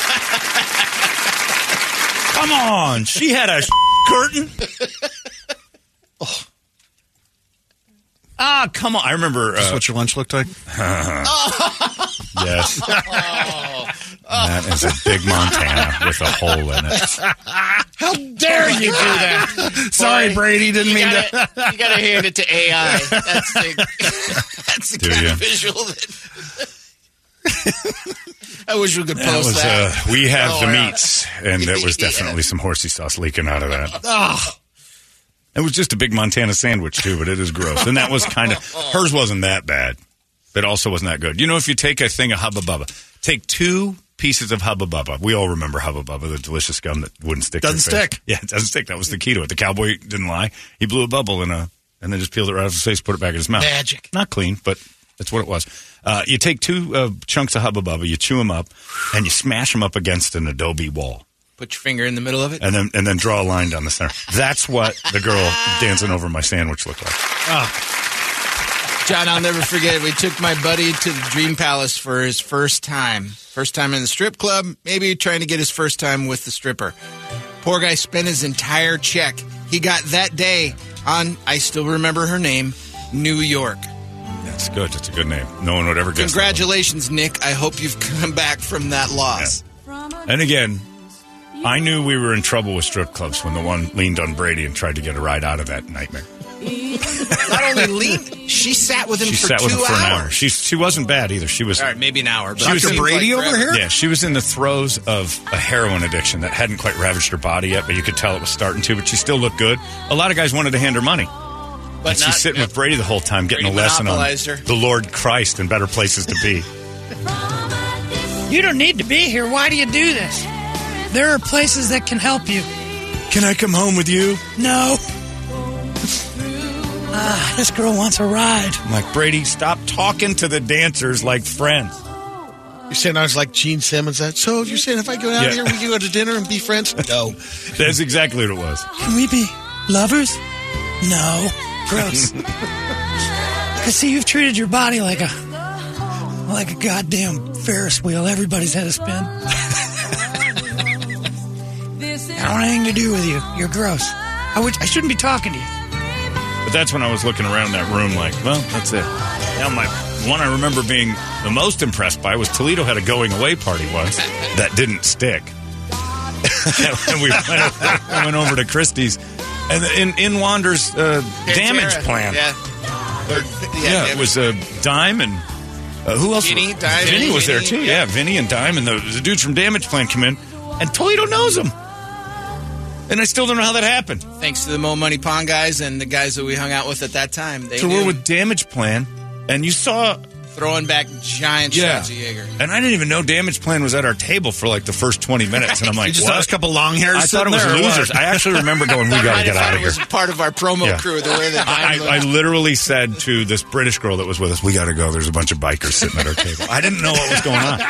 Come on. She had a curtain. Oh. Ah, come on. I remember. Is this uh, what your lunch looked like? Yes. Oh. That is a big Montana with a hole in it. How dare you do that? Sorry, Brady. Didn't You mean gotta, to. you got to hand it to A I. That's the, that's the Do kind you? of visual that. I wish we could That post was, that. uh, we have Oh, the yeah. meats, and there was Yeah. definitely some horsey sauce leaking out of that. Oh. It was just a big Montana sandwich, too, but it is gross. And that was kind of, hers wasn't that bad, but also wasn't that good. You know, if you take a thing of Hubba Bubba, take two pieces of Hubba Bubba. We all remember Hubba Bubba, the delicious gum that wouldn't stick Doesn't to your face. stick. Yeah, it doesn't stick. That was the key to it. The cowboy didn't lie. He blew a bubble in a, and then just peeled it right off his face, put it back in his mouth. Magic. Not clean, but that's what it was. Uh, you take two uh, chunks of Hubba Bubba, you chew them up, and you smash them up against an adobe wall. Put your finger in the middle of it. And then and then draw a line down the center. That's what the girl dancing over my sandwich looked like. Oh. John, I'll never forget. We took my buddy to the Dream Palace for his first time. First time in the strip club, maybe trying to get his first time with the stripper. Poor guy spent his entire check. He got that day on, I still remember her name, New York. That's good. That's a good name. No one would ever guess. Congratulations, Nick. I hope you've come back from that loss. Yeah. And again, I knew we were in trouble with strip clubs when the one leaned on Brady and tried to get a ride out of that nightmare. Not only leaned, she sat with him She for sat two with him for hours. an hour. She she wasn't bad either. She was. All right, maybe an hour. But She was it in seemed Brady like over forever. here? Yeah, she was in the throes of a heroin addiction that hadn't quite ravaged her body yet, but you could tell it was starting to. But she still looked good. A lot of guys wanted to hand her money. But And she's not- sitting with Brady the whole time, getting Brady a lesson on monopolized her. the Lord Christ and better places to be. You don't need to be here. Why do you do this? There are places that can help you. Can I come home with you? No. Ah, this girl wants a ride. I'm like, Brady, stop talking to the dancers like friends. You're saying I was like Gene Simmons. That so you're saying if I go down Yeah. here, we go to dinner and be friends? No. That's exactly what it was. Can we be lovers? No. Gross. Cause see, you've treated your body like a like a goddamn Ferris wheel. Everybody's had a spin. I don't want anything to do with you. You're gross. I would. I shouldn't be talking to you. But that's when I was looking around that room like, well, that's it. Now, my one I remember being the most impressed by was Toledo had a going away party once that didn't stick. And we went over, we went over to Christie's, and in, in wanders uh, damage Pantera. plan. Yeah. Or- Yeah, it was a uh, Dime and uh, who else? Vinny, Dime, Vinny was there Vinny, too. yeah. Yeah, Vinny and Dime and the, the dudes from Damage Plan come in, and Toledo knows them. And I still don't know how that happened. Thanks to the Mo Money Pong guys and the guys that we hung out with at that time. They So knew. we're with Damage Plan, and you saw... Throwing back giant Yeah. shots of Jaeger. And I didn't even know Damage Plan was at our table for like the first twenty minutes. And I'm like, You just what? saw a couple long hairs I thought it was sitting there, or losers. what? I actually remember going, we got to Might get have out thought of it was here. part of our promo Yeah. crew, the way that I, Dime I looked. literally said to this British girl that was with us, we got to go. There's a bunch of bikers sitting at our table. I didn't know what was going on.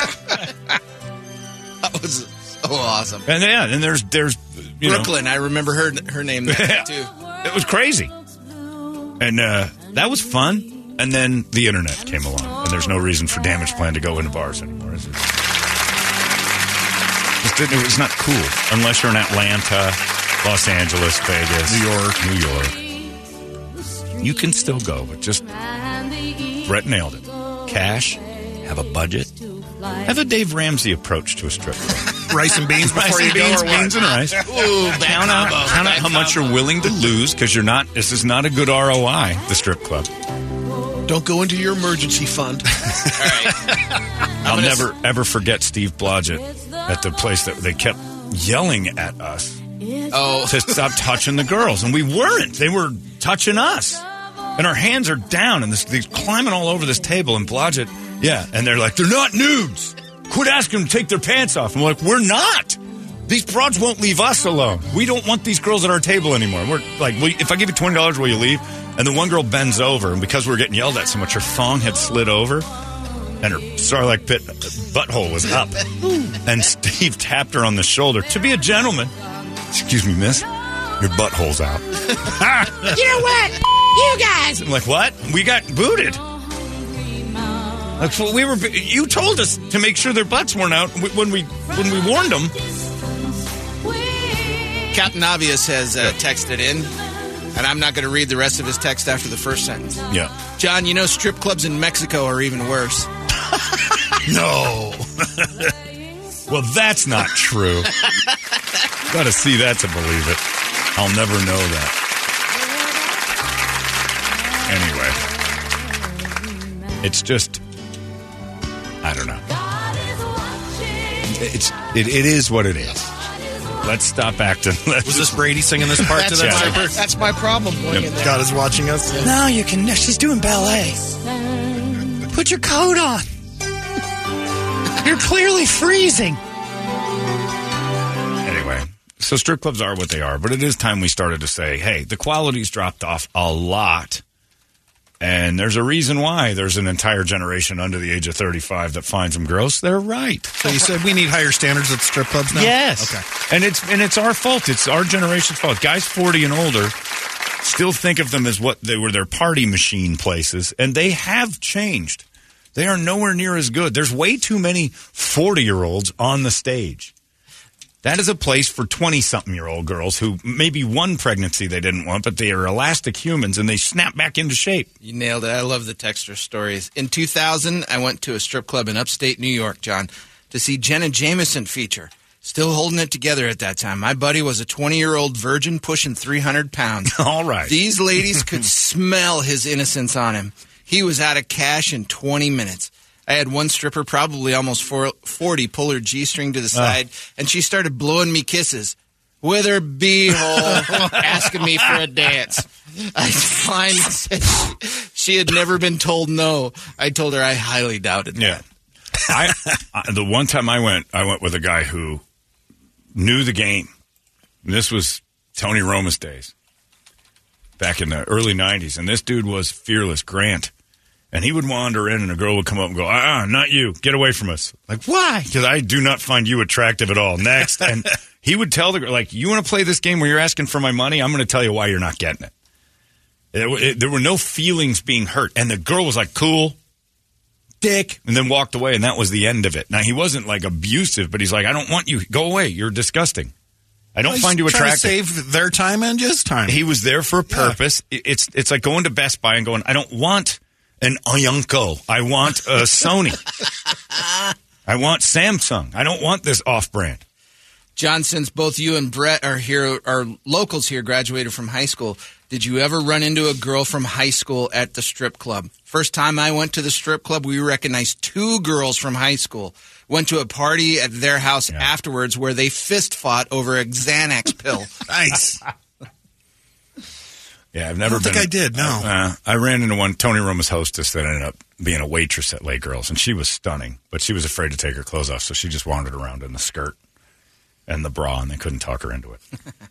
That was so awesome. And yeah, and there's, there's you Brooklyn, I remember her her name there, Yeah. too. It was crazy. And uh, that was fun. And then the internet came along. And there's no reason for Damage Plan to go into bars anymore, is it? Just didn't, it was not cool. Unless you're in Atlanta, Los Angeles, Vegas, New York. New York. You can still go, but just Brett nailed it. Cash, have a budget, have a Dave Ramsey approach to a strip club. Rice and beans before Rice you and go, beans, or what? beans and rice. Ooh, bad Count out, combo. count out Bad how much combo. you're willing to lose because you're not. This is not a good R O I. The strip club. Don't go into your emergency fund. I'll gonna never ever forget Steve Blodgett at the place that they kept yelling at us Oh, to stop touching the girls, and we weren't. They were touching us, and our hands are down, and this, they're climbing all over this table. And Blodgett, yeah, and they're like, they're not nudes. Quit asking them to take their pants off. I'm like, we're not. These broads won't leave us alone. We don't want these girls at our table anymore. We're like, will you, if I give you twenty dollars, will you leave? And the one girl bends over, and because we were getting yelled at so much, her thong had slid over, and her Starlight Pit butthole was up. And Steve tapped her on the shoulder. To be a gentleman, excuse me, miss, your butthole's out. You know what? You guys. I'm like, what? We got booted. Like, so we were. You told us to make sure their butts weren't out when we when we warned them. Captain Obvious has uh, texted in, and I'm not going to read the rest of his text after the first sentence. Yeah. John, you know strip clubs in Mexico are even worse. No. Well, that's not true. Got to see that to believe it. I'll never know that. Anyway, it's just, I don't know. It's it, it is what it is. Let's stop acting. Let's Was this Brady singing this part to That's, that my, stripper? that's my problem going in there. God is watching us. No, you can. She's doing ballet. Put your coat on. You're clearly freezing. Anyway, so strip clubs are what they are, but it is time we started to say, hey, the quality's dropped off a lot. And there's a reason why there's an entire generation under the age of thirty-five that finds them gross. They're right. So you said we need higher standards at strip clubs now? Yes. Okay. And it's and it's our fault. It's our generation's fault. Guys forty and older still think of them as what they were, their party machine places, and they have changed. They are nowhere near as good. There's way too many forty-year-olds on the stage. That is a place for twenty-something-year-old girls who maybe one pregnancy they didn't want, but they are elastic humans, and they snap back into shape. You nailed it. I love the texter stories. In two thousand, I went to a strip club in upstate New York, John, to see Jenna Jameson feature. Still holding it together at that time. My buddy was a twenty-year-old virgin pushing three hundred pounds. All right. These ladies could smell his innocence on him. He was out of cash in twenty minutes. I had one stripper, probably almost forty, pull her G-string to the side, and she started blowing me kisses with her beehole, asking me for a dance. I finally said she had never been told no. I told her I highly doubted that. Yeah. I, I the one time I went, I went with a guy who knew the game. This was Tony Roma's days, back in the early nineties, and this dude was fearless, Grant. And he would wander in, and a girl would come up and go, uh-uh, not you. Get away from us. Like, why? Because I do not find you attractive at all. Next. And he would tell the girl, like, you want to play this game where you're asking for my money? I'm going to tell you why you're not getting it. It, it. There were no feelings being hurt. And the girl was like, cool, dick, and then walked away, and that was the end of it. Now, he wasn't, like, abusive, but he's like, I don't want you. Go away. You're disgusting. I don't Well, find you he's trying to attractive. save their time and his time. He was there for a purpose. Yeah. It's, it's like going to Best Buy and going, I don't want an Ianco. I want a Sony. I want Samsung. I don't want this off-brand. John, since both you and Brett are here, are locals here, graduated from high school, did you ever run into a girl from high school at the strip club? First time I went to the strip club, we recognized two girls from high school. went to a party at their house yeah. afterwards where they fist fought over a Xanax pill. Nice. Yeah, I've never I don't been. think I did, no. Uh, I ran into one, Tony Roma's hostess, that ended up being a waitress at Lake Girls, and she was stunning, but she was afraid to take her clothes off, so she just wandered around in the skirt and the bra, and they couldn't talk her into it.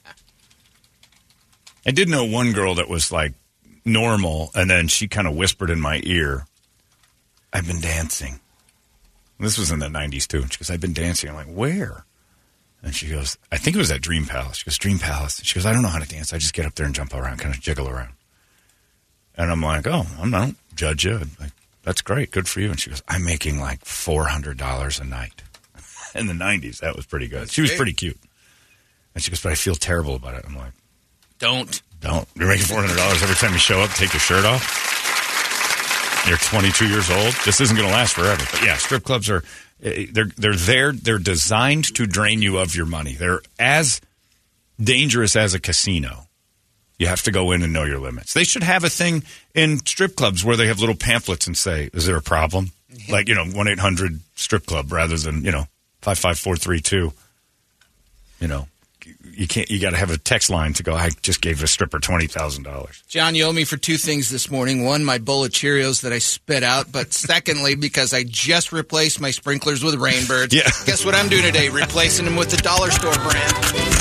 I did know one girl that was, like, normal, and then she kind of whispered in my ear, I've been dancing. This was in the nineties, too. She goes, I've been dancing. I'm like, where? And she goes, I think it was at Dream Palace. She goes, Dream Palace. She goes, I don't know how to dance. I just get up there and jump around, kind of jiggle around. And I'm like, oh, I don't judge you. Like, that's great. Good for you. And she goes, I'm making like four hundred dollars a night. In the nineties, that was pretty good. That's she was great. Pretty cute. And she goes, but I feel terrible about it. I'm like, don't. Don't. You're making four hundred dollars every time you show up, take your shirt off. You're twenty-two years old. This isn't going to last forever. But yeah, strip clubs are... They're they're there. They're designed to drain you of your money. They're as dangerous as a casino. You have to go in and know your limits. They should have a thing in strip clubs where they have little pamphlets and say, "Is there a problem?" Yeah. Like, you know, one eight hundred strip club rather than, you know, five five four three two. You know, you can't. You got to have a text line to go, I just gave a stripper twenty thousand dollars. John, you owe me for two things this morning. One, my bowl of Cheerios that I spit out. But secondly, because I just replaced my sprinklers with Rainbirds. Yeah. Guess what I'm doing today? Replacing them with the dollar store brand.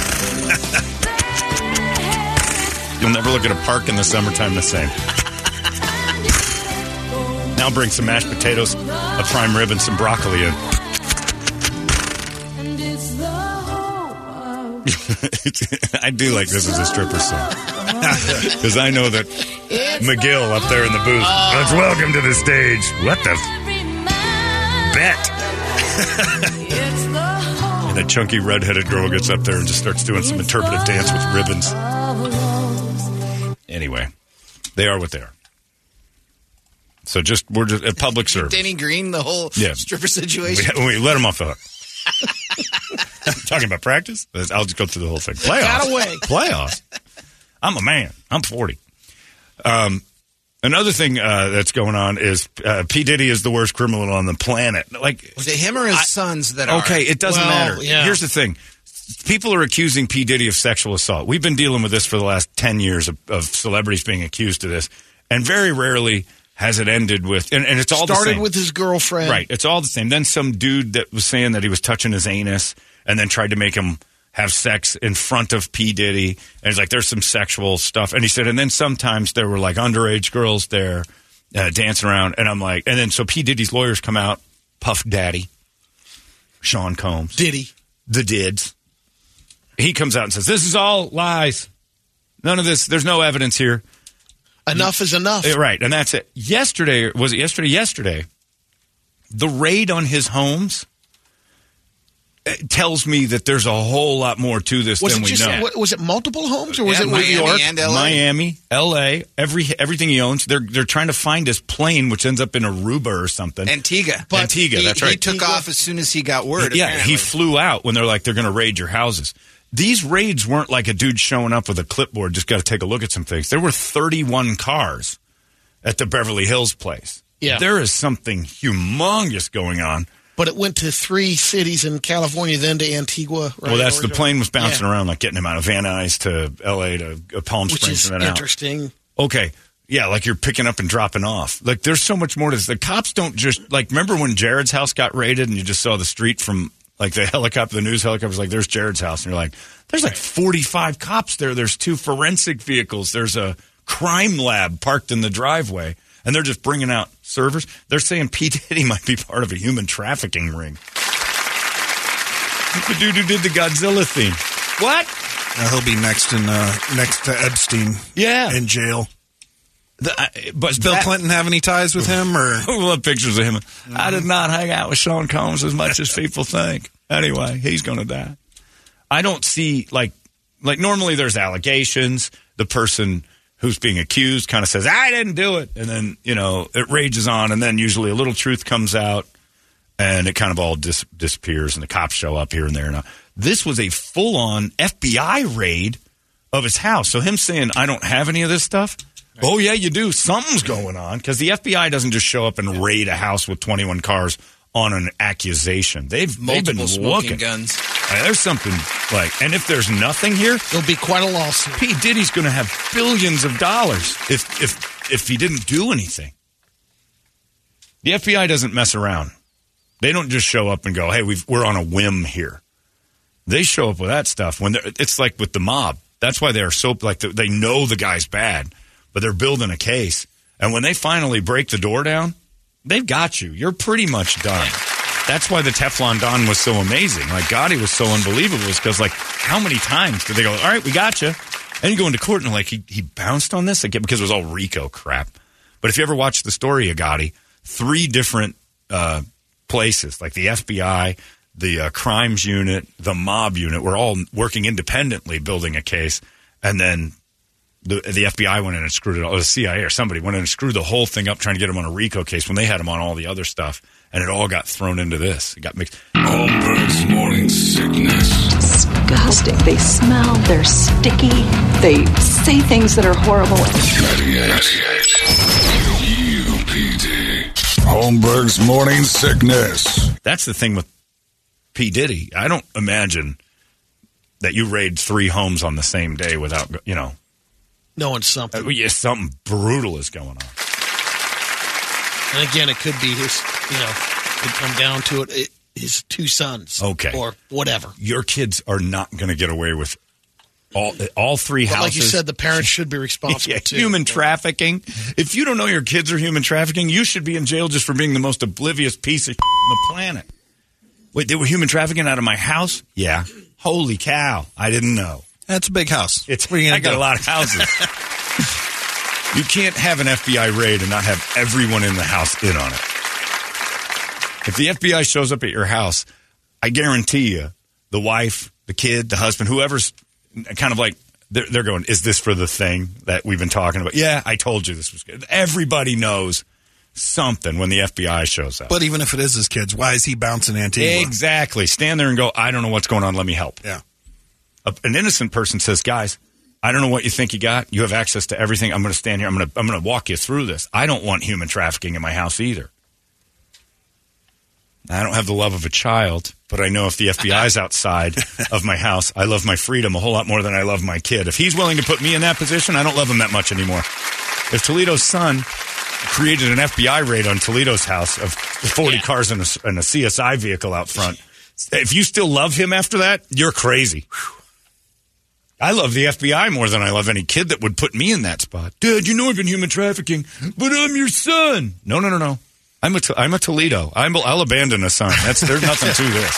You'll never look at a park in the summertime the same. Now bring some mashed potatoes, a prime rib, and some broccoli in. I do like this as a stripper song. Because I know that McGill up there in the booth, let's welcome to the stage. What the? F- Bet. And the chunky redheaded girl gets up there and just starts doing some interpretive dance with ribbons. Anyway, they are what they are. So just, we're just a public service. Denny Green, the whole yeah. stripper situation. We, we let him off the hook. Talking about practice? I'll just go through the whole thing. Playoffs. Got away. Playoffs. I'm a man. I'm forty. Um, another thing uh, that's going on is uh, P. Diddy is the worst criminal on the planet. Like, was it him or his I, sons that are? Okay, it doesn't well, matter. Yeah. Here's the thing. People are accusing P. Diddy of sexual assault. We've been dealing with this for the last ten years of, of celebrities being accused of this. And very rarely has it ended with, and, and it's all Started the same. with his girlfriend. Right. It's all the same. Then some dude that was saying that he was touching his anus and then tried to make him have sex in front of P. Diddy. And he's like, there's some sexual stuff. And he said, and then sometimes there were like underage girls there uh, dancing around. And I'm like, and then so P. Diddy's lawyers come out, Puff Daddy, Sean Combs. Diddy. The Dids. He comes out and says, this is all lies. None of this, there's no evidence here. Enough is enough. Right, and that's it. Yesterday, was it yesterday? Yesterday, the raid on his homes tells me that there's a whole lot more to this was than it we just, know. What, was it multiple homes, or was yeah, it Miami New York? And L A? Miami, L A, every, everything he owns. They're they're trying to find his plane, which ends up in Aruba or something. Antigua. But Antigua, he, that's right. He took Antigua. off as soon as he got word. Yeah, apparently. he flew out when they're like, they're going to raid your houses. These raids weren't like a dude showing up with a clipboard, just got to take a look at some things. There were thirty-one cars at the Beverly Hills place. Yeah. There is something humongous going on. But it went to three cities in California, then to Antigua. Right? Well, that's or, the plane was bouncing yeah. around, like getting him out of Van Nuys to L A to uh, Palm Which Springs is and then interesting. out. Okay. Yeah, like you're picking up and dropping off. Like there's so much more to this. The cops don't just, like, remember when Jared's house got raided and you just saw the street from, like, the helicopter, the news helicopter was like, there's Jared's house. And you're like, there's like forty-five cops there. There's two forensic vehicles. There's a crime lab parked in the driveway. And they're just bringing out servers. They're saying P. Diddy might be part of a human trafficking ring. The dude who did the Godzilla theme. What? Uh, he'll be next in uh, next to Epstein. Yeah, in jail. The, uh, but Does Bill that, Clinton have any ties with him? Or we love pictures of him. Mm-hmm. I did not hang out with Sean Combs as much as people think. Anyway, he's going to die. I don't see like like normally there's allegations. The person who's being accused kind of says, I didn't do it. And then, you know, it rages on. And then usually a little truth comes out and it kind of all dis- disappears and the cops show up here and there. And this was a full-on F B I raid of his house. So him saying, I don't have any of this stuff. Right. Oh, yeah, you do. Something's going on because the F B I doesn't just show up and raid a house with twenty-one cars on an accusation. They've, they've been Multiple smoking looking. guns. Uh, there's something like, and if there's nothing here, there'll be quite a lawsuit. P. Diddy's going to have billions of dollars if if if he didn't do anything. The F B I doesn't mess around. They don't just show up and go, "Hey, we've, we're on a whim here." They show up with that stuff when it's like with the mob. That's why they're so like they know the guy's bad, but they're building a case. And when they finally break the door down, they've got you. You're pretty much done. That's why the Teflon Don was so amazing. Like, Gotti was so unbelievable. Is because, like, how many times did they go, all right, we got you. And you go into court and, like, he, he bounced on this again because it was all RICO crap. But if you ever watch the story of Gotti, three different uh, places, like the F B I, the uh, crimes unit, the mob unit, were all working independently building a case. And then the, the F B I went in and screwed it all. Or the C I A or somebody went in and screwed the whole thing up trying to get him on a RICO case when they had him on all the other stuff. And it all got thrown into this. It got mixed. Holmberg's Morning Sickness. Disgusting. They smell. They're sticky. They say things that are horrible. ninety-eight U P D. Holmberg's Morning Sickness. That's the thing with P. Diddy. I don't imagine that you raid three homes on the same day without, you know. Knowing something. Uh, yeah, something brutal is going on. And again, it could be his, you know, could come down to it, it his two sons. Okay. Or whatever. Your kids are not going to get away with all all three but houses. like you said, the parents should be responsible, yeah, too. Human trafficking. If you don't know your kids are human trafficking, you should be in jail just for being the most oblivious piece of shit on the planet. Wait, they were human trafficking out of my house? Yeah. Holy cow. I didn't know. That's a big house. It's, what are you I gonna got do? a lot of houses. You can't have an F B I raid and not have everyone in the house in on it. If the F B I shows up at your house, I guarantee you, the wife, the kid, the husband, whoever's kind of like, they're, they're going, is this for the thing that we've been talking about? Yeah, I told you this was good. Everybody knows something when the F B I shows up. But even if it is his kids, why is he bouncing Antigua? Exactly. Stand there and go, I don't know what's going on. Let me help. Yeah. A, an innocent person says, guys, I don't know what you think you got. You have access to everything. I'm going to stand here. I'm going to I'm going to walk you through this. I don't want human trafficking in my house either. I don't have the love of a child, but I know if the F B I's outside of my house, I love my freedom a whole lot more than I love my kid. If he's willing to put me in that position, I don't love him that much anymore. If Toledo's son created an F B I raid on Toledo's house of forty yeah. cars and a, and a C S I vehicle out front, if you still love him after that, you're crazy. I love the F B I more than I love any kid that would put me in that spot. Dad, you know I've been human trafficking, but I'm your son. No, no, no, no. I'm a, I'm a Toledo. I'm, I'll abandon a son. That's, there's nothing to this.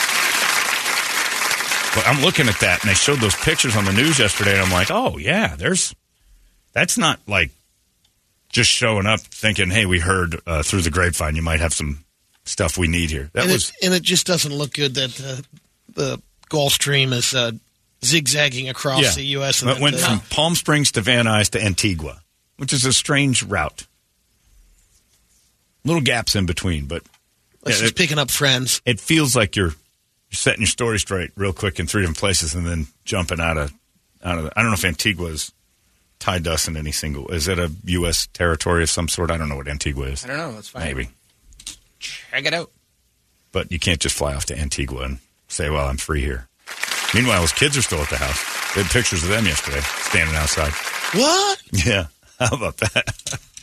But I'm looking at that, and they showed those pictures on the news yesterday, and I'm like, oh, yeah, there's, that's not like just showing up thinking, hey, we heard uh, through the grapevine you might have some stuff we need here. That and was, it, and it just doesn't look good that uh, the Gulf Stream is uh, zigzagging across yeah. the U S It went uh, from Palm Springs to Van Nuys to Antigua, which is a strange route. Little gaps in between, but Let's yeah, just it, picking up friends. It feels like you're, you're setting your story straight real quick in three different places, and then jumping out of out of. The, I don't know if Antigua is tied to us in any single. Is it a U S territory of some sort? I don't know what Antigua is. I don't know. That's fine. Maybe check it out. But you can't just fly off to Antigua and say, "Well, I'm free here." Meanwhile, his kids are still at the house. They had pictures of them yesterday, standing outside. What? Yeah, how about that?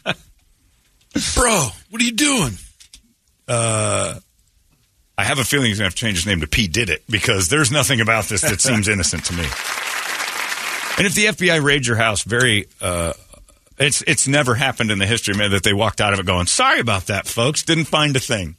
Bro, what are you doing? Uh, I have a feeling he's going to have to change his name to P. Did It, because there's nothing about this that seems innocent to me. And if the F B I raids your house, very, uh, it's it's never happened in the history, man, that they walked out of it going, sorry about that, folks, didn't find a thing.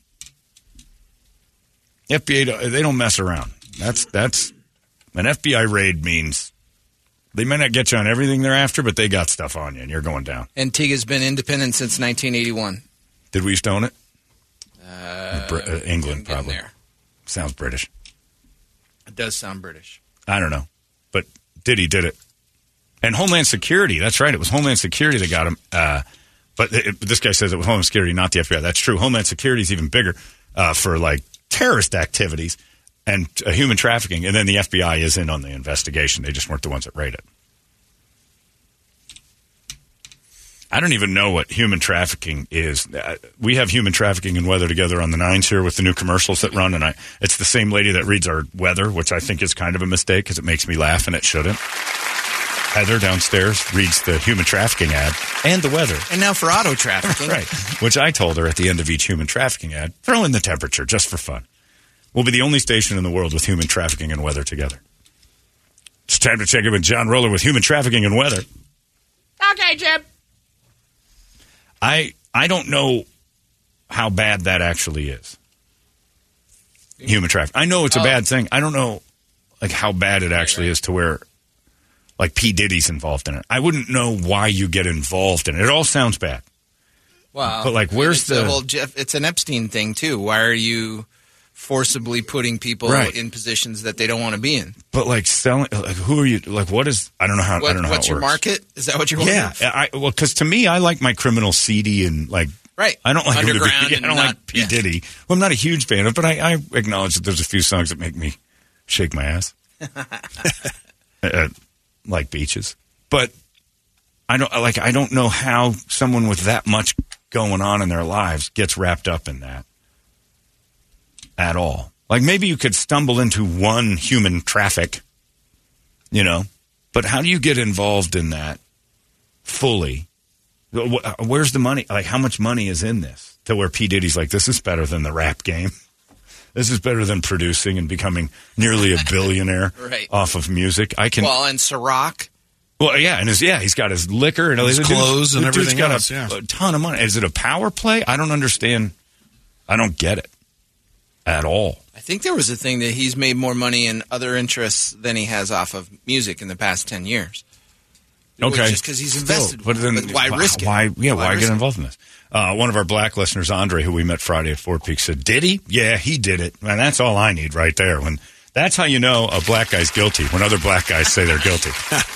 F B I, they don't mess around. That's, that's, an F B I raid means they may not get you on everything they're after, but they got stuff on you, and you're going down. Antigua's been independent since nineteen eighty-one. Did we used to own it? Uh, Br- uh, England, probably. There. Sounds British. It does sound British. I don't know. But Diddy did it. And Homeland Security, that's right. It was Homeland Security that got him. Uh, but it, this guy says it was Homeland Security, not the F B I. That's true. Homeland Security is even bigger uh, for, like, terrorist activities and uh, human trafficking. And then the F B I is in on the investigation. They just weren't the ones that raided it. I don't even know what human trafficking is. Uh, we have human trafficking and weather together on the nines here with the new commercials that run, and I it's the same lady that reads our weather, which I think is kind of a mistake because it makes me laugh and it shouldn't. Heather downstairs reads the human trafficking ad and the weather. And now for auto trafficking. Right. Which I told her at the end of each human trafficking ad, throw in the temperature just for fun. We'll be the only station in the world with human trafficking and weather together. It's time to check in with John Roller with human trafficking and weather. Okay, Jim. I I don't know how bad that actually is. Human trafficking. I know it's a Oh. bad thing. I don't know like how bad it actually is to where like P. Diddy's involved in it. I wouldn't know why you get involved in it. It all sounds bad. Wow. But, like, where's it's the- whole Jeff, it's an Epstein thing, too. Why are you forcibly putting people Right. in positions that they don't want to be in? But like selling, like who are you? Like what is? I don't know how. What, I don't know what's how it your works. market? Is that what you're Yeah, wondering? I well, because to me, I like my criminal seedy and like. Right. I don't like him to be, Underground I and don't not- like P yeah. Diddy. Well, I'm not a huge fan of, it, but I, I acknowledge that there's a few songs that make me shake my ass, uh, like Beaches. But I don't like. I don't know how someone with that much going on in their lives gets wrapped up in that at all. Like maybe you could stumble into one human traffic, you know, but how do you get involved in that fully? Where's the money? Like, how much money is in this to where P. Diddy's like, this is better than the rap game. This is better than producing and becoming nearly a billionaire Right. off of music. I can. Well, and Ciroc. Well, yeah, and his yeah, he's got his liquor and His the dude's- clothes and the dude's everything got else, a, yeah. a ton of money. Is it a power play? I don't understand. I don't get it at all. I think there was a thing that he's made more money in other interests than he has off of music in the past ten years. Okay, Just because he's invested. Still, but then But why risk it? Why? Yeah, why, risk get it? involved in this? Uh, one of our black listeners, Andre, who we met Friday at Fort Peak, said, "Did he? Yeah, he did it, and that's all I need right there. When that's how you know a black guy's guilty. When other black guys say they're guilty."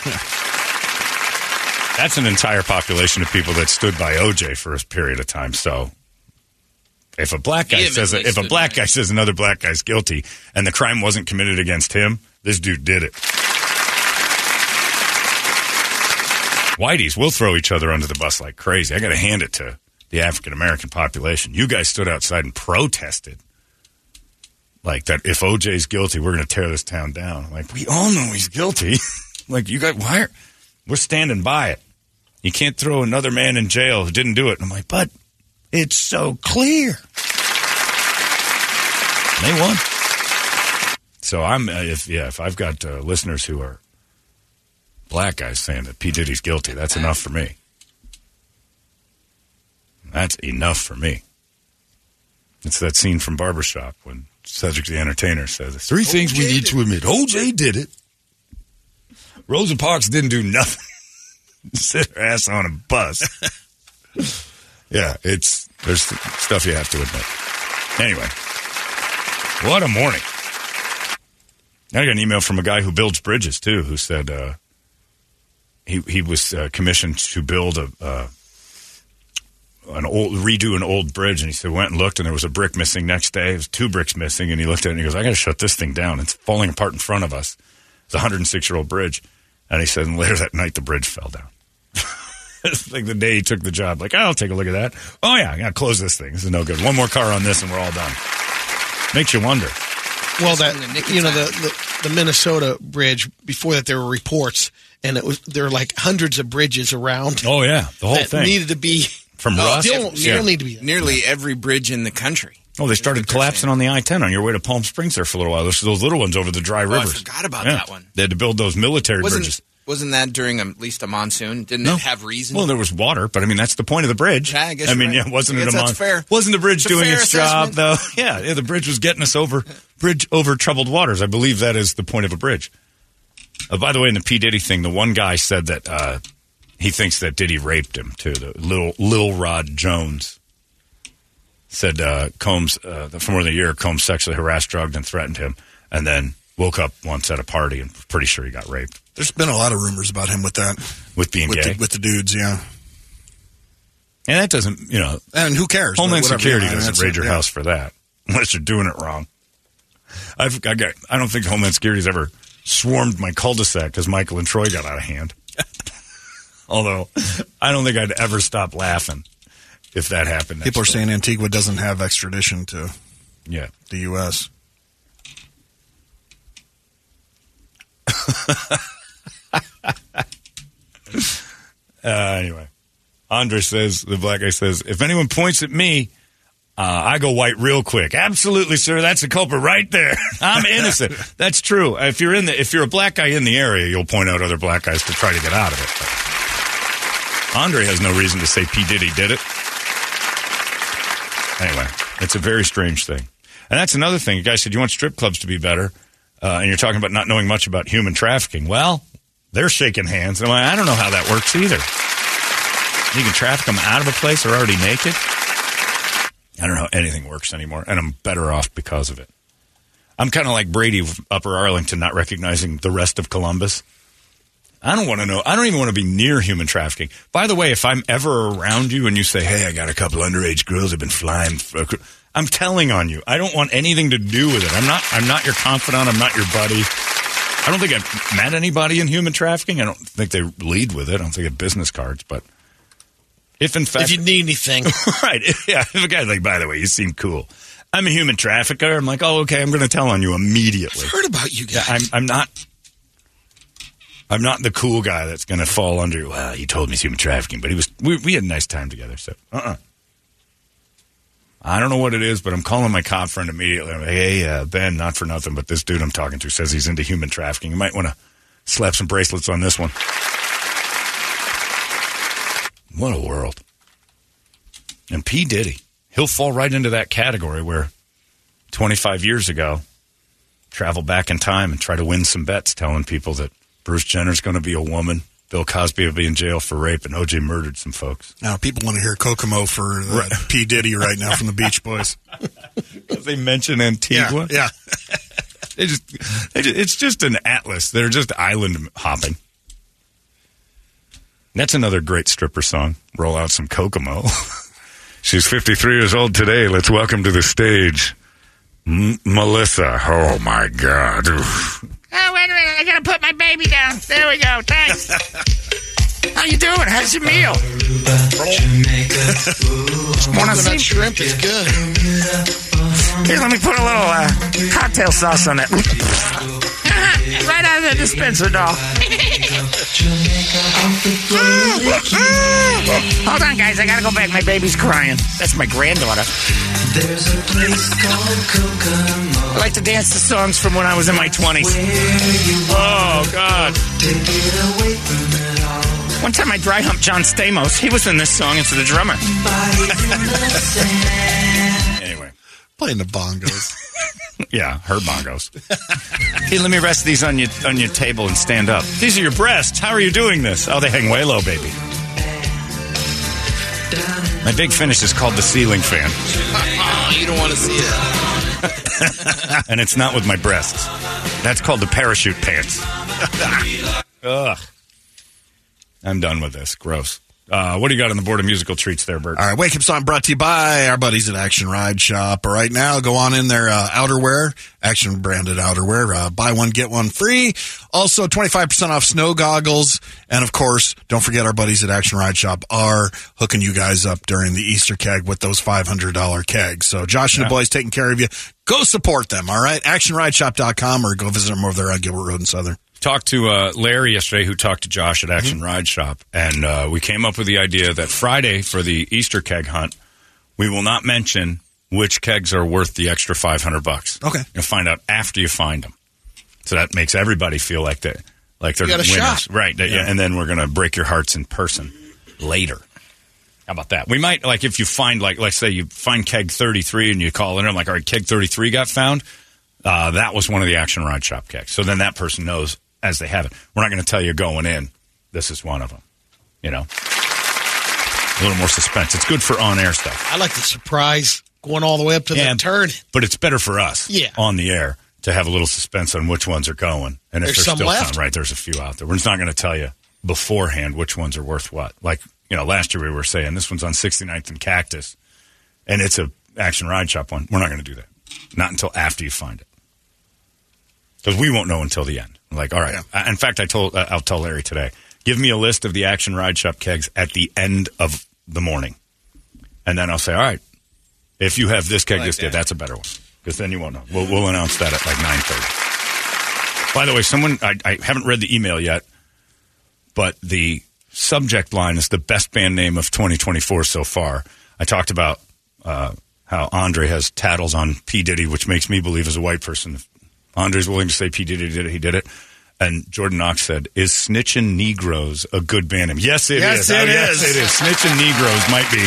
That's an entire population of people that stood by O J for a period of time. So, if a black guy says Vehemently if a stood black by guy says another black guy's guilty, and the crime wasn't committed against him, this dude did it. Whiteys will throw each other under the bus like crazy. I got to hand it to the African American population. You guys stood outside and protested. Like that, if O J's guilty, we're going to tear this town down. Like, we all know he's guilty. Like, you guys, why are, we're standing by it. You can't throw another man in jail who didn't do it. And I'm like, but it's so clear. They won. So I'm, uh, if yeah, if I've got uh, listeners who are black guys saying that P. Diddy's guilty, that's enough for me. That's enough for me. It's that scene from Barbershop when Cedric the Entertainer says, three things we need to admit. O J did it. Rosa Parks didn't do nothing. Sit her ass on a bus. Yeah, it's there's stuff you have to admit. Anyway, what a morning. I got an email from a guy who builds bridges, too, who said uh, he he was uh, commissioned to build a uh, an old redo an old bridge, and he said went and looked, and there was a brick missing. Next day, there was two bricks missing, and he looked at it and he goes, "I got to shut this thing down. It's falling apart in front of us. It's a one hundred six year old bridge." And he said, and later that night, the bridge fell down. It's like the day he took the job. Like, I'll take a look at that. Oh yeah, I got to close this thing. This is no good. One more car on this, and we're all done. Makes you wonder. Well, Just in the that nick of you know time. the, the the Minnesota bridge. Before that, there were reports, and it was there were like hundreds of bridges around. Oh yeah, the whole that thing needed to be from Oh, rust. still, still Yeah. need to be. Nearly every bridge in the country. Oh, they started collapsing on the I ten on your way to Palm Springs there for a little while. Those those little ones over the dry Oh, I rivers. forgot about Yeah. that one. They had to build those military Wasn't bridges. wasn't that during a, at least a monsoon? Didn't No. it have reason? Well, there was water, but I mean that's the point of the bridge. Yeah, I guess I you're mean, right. yeah, wasn't I it a guess that's mon- fair. Wasn't the bridge It's a doing fair its job assessment. though? Yeah, yeah, the bridge was getting us over bridge over troubled waters. I believe that is the point of a bridge. Uh, by the way, in the P. Diddy thing, the one guy said that uh, he thinks that Diddy raped him too. The little Lil Rod Jones said uh, Combs uh, for more than a year, Combs sexually harassed, drugged, and threatened him, and then woke up once at a party and was pretty sure he got raped There's been a lot of rumors about him with that. with being with gay. the, with the dudes, yeah. And that doesn't, you know, And who cares? Homeland Whatever, Security yeah, doesn't that's raid it, your yeah. house for that unless you're doing it wrong. I've, I got. I don't think Homeland Security's ever swarmed my cul-de-sac because Michael and Troy got out of hand. Although, I don't think I'd ever stop laughing if that happened. People are saying Antigua doesn't have extradition to yeah. the U S uh, anyway, Andre says, the black guy says, if anyone points at me, uh, I go white real quick. Absolutely, sir. That's the culprit right there. I'm innocent. That's true. If you're in the, if you're a black guy in the area, you'll point out other black guys to try to get out of it. But Andre has no reason to say P. Diddy did it. Anyway, it's a very strange thing. And that's another thing. You guys said you want strip clubs to be better, uh, and you're talking about not knowing much about human trafficking. Well, they're shaking hands. And I'm like, I don't know how that works either. You can traffic them out of a place they're already naked. I don't know how anything works anymore, and I'm better off because of it. I'm kind of like Brady of Upper Arlington not recognizing the rest of Columbus. I don't want to know. I don't even want to be near human trafficking. By the way, if I'm ever around you and you say, hey, I got a couple underage girls that have been flying, for I'm telling on you. I don't want anything to do with it. I'm not I'm not your confidant. I'm not your buddy. I don't think I've met anybody in human trafficking. I don't think they lead with it. I don't think they have business cards. But if in fact... If you need anything. Right. Yeah. If a guy's like, by the way, you seem cool. I'm a human trafficker. I'm like, oh, okay, I'm going to tell on you immediately. I've heard about you guys. I'm, I'm not... I'm not the cool guy that's going to fall under, well, he told me it's human trafficking, but he was. We, we had a nice time together, so uh-uh. I don't know what it is, but I'm calling my cop friend immediately. I'm like, hey, uh, Ben, not for nothing, but this dude I'm talking to says he's into human trafficking. You might want to slap some bracelets on this one. What a world. And P. Diddy, he'll fall right into that category where twenty-five years ago, travel back in time and try to win some bets telling people that Bruce Jenner's going to be a woman. Bill Cosby will be in jail for rape, and O J murdered some folks. Now, people want to hear Kokomo for the right. P. Diddy right now from the Beach Boys. Because they mention Antigua? Yeah. yeah. they just, they just, it's just an atlas. They're just island hopping. That's another great stripper song. Roll out some Kokomo. She's fifty-three years old today. Let's welcome to the stage M- Melissa. Oh, my God. Oh, wait a minute. I got to put my baby down. There we go. Thanks. How you doing? How's your meal? Want to see? Shrimp is good. Here, let me put a little uh, cocktail sauce on it. Right out of the dispenser, doll. Hold on, guys. I got to go back. My baby's crying. That's my granddaughter. There's a place called Kokomo. I like to dance to songs from when I was in my twenties. Oh, God. One time I dry humped John Stamos. He was in this song instead of the drummer. Anyway. Playing the bongos. Yeah, her bongos. Hey, let me rest these on your, on your table and stand up. These are your breasts. How are you doing this? Oh, they hang way low, baby. My big finish is called the ceiling fan. Oh, you don't want to see it. And it's not with my breasts. That's called the parachute pants. Ugh. I'm done with this. Gross. Uh, what do you got on the board of musical treats there, Bert? All right, Wake Up Song brought to you by our buddies at Action Ride Shop. Right now, go on in their uh, outerwear, Action branded outerwear. Uh, buy one, get one free. Also, twenty-five percent off snow goggles. And, of course, don't forget our buddies at Action Ride Shop are hooking you guys up during the Easter keg with those five hundred dollars kegs. So Josh and yeah. the boys taking care of you. Go support them, all right? action ride shop dot com or go visit them over there on Gilbert Road in Southern. Talked to uh, Larry yesterday, who talked to Josh at Action mm-hmm. Ride Shop, and uh, we came up with the idea that Friday for the Easter keg hunt, we will not mention which kegs are worth the extra five hundred bucks. Okay, you'll find out after you find them, so that makes everybody feel like they like they're you got a winners, shot. right? Yeah. yeah, and then we're gonna break your hearts in person later. How about that? We might, like, if you find, like, let's say you find keg thirty-three and you call in, I'm like, all right, keg thirty-three got found. Uh, that was one of the Action Ride Shop kegs. So then that person knows as they have it. We're not going to tell you going in, this is one of them. You know? A little more suspense. It's good for on-air stuff. I like the surprise going all the way up to yeah, the turn. But it's better for us yeah. on the air to have a little suspense on which ones are going. And if there's there's some still left. Some, right, there's a few out there. We're just not going to tell you beforehand which ones are worth what. Like, you know, last year we were saying this one's on sixty-ninth and Cactus, and it's a Action Ride Shop one. We're not going to do that. Not until after you find it. Because we won't know until the end. Like, all right. Yeah. In fact, I told, uh, I'll tell Larry today. Give me a list of the Action Ride Shop kegs at the end of the morning. And then I'll say, all right, if you have this keg like this day, that. that's a better one. Because then you won't know. We'll, we'll announce that at like nine thirty. By the way, someone, I, I haven't read the email yet, but the subject line is the best band name of twenty twenty-four so far. I talked about uh, how Andre has tattles on P. Diddy, which makes me believe as a white person, if Andre's willing to say P. Diddy did it, he did it. And Jordan Knox said, is Snitchin' Negroes a good band name? Yes, it Yes, is. it Oh, is. Yes, it is. Snitchin' Negroes might be.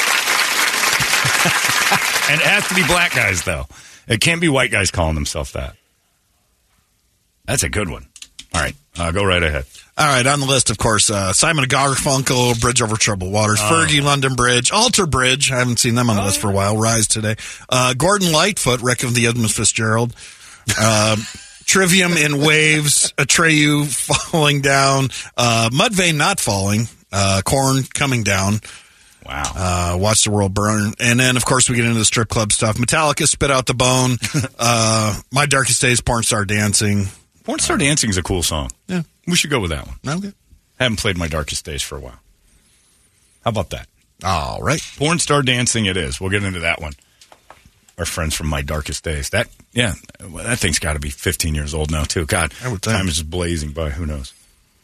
And it has to be black guys, though. It can't be white guys calling themselves that. That's a good one. All right, uh, go right ahead. All right, on the list, of course, uh, Simon and Garfunkel, Bridge Over Troubled Waters, Oh. Fergie, London Bridge, Alter Bridge. I haven't seen them on the list for a while. Rise today. Uh, Gordon Lightfoot, Wreck of the Edmund Fitzgerald. Uh, Trivium in Waves, Atreyu falling down, uh, Mudvayne not falling, uh, Korn coming down. Wow. Uh, Watch the World Burn. And then, of course, we get into the strip club stuff. Metallica, Spit Out the Bone. uh, My Darkest Days, Porn Star Dancing. Porn Star Dancing is a cool song. Yeah. We should go with that one. Okay. Haven't played My Darkest Days for a while. How about that? All right. Porn Star Dancing it is. We'll get into that one. Our friends from My Darkest Days. That, yeah, well, that thing's got to be fifteen years old now, too. God, I would think. time is just blazing by. Who knows?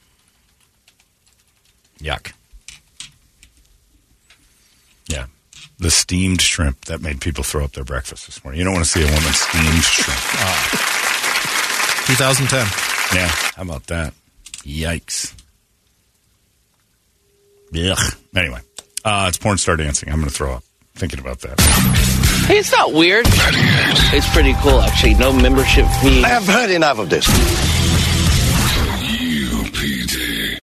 Yuck. Yeah. The steamed shrimp. That made people throw up their breakfast this morning. You don't want to see a woman steamed shrimp. Oh. twenty ten. Yeah, how about that? Yikes. Yuck. Anyway, uh, it's Porn Star Dancing. I'm going to throw up thinking about that. Hey, it's not weird. It's pretty cool, actually. No membership fee. I have heard enough of this.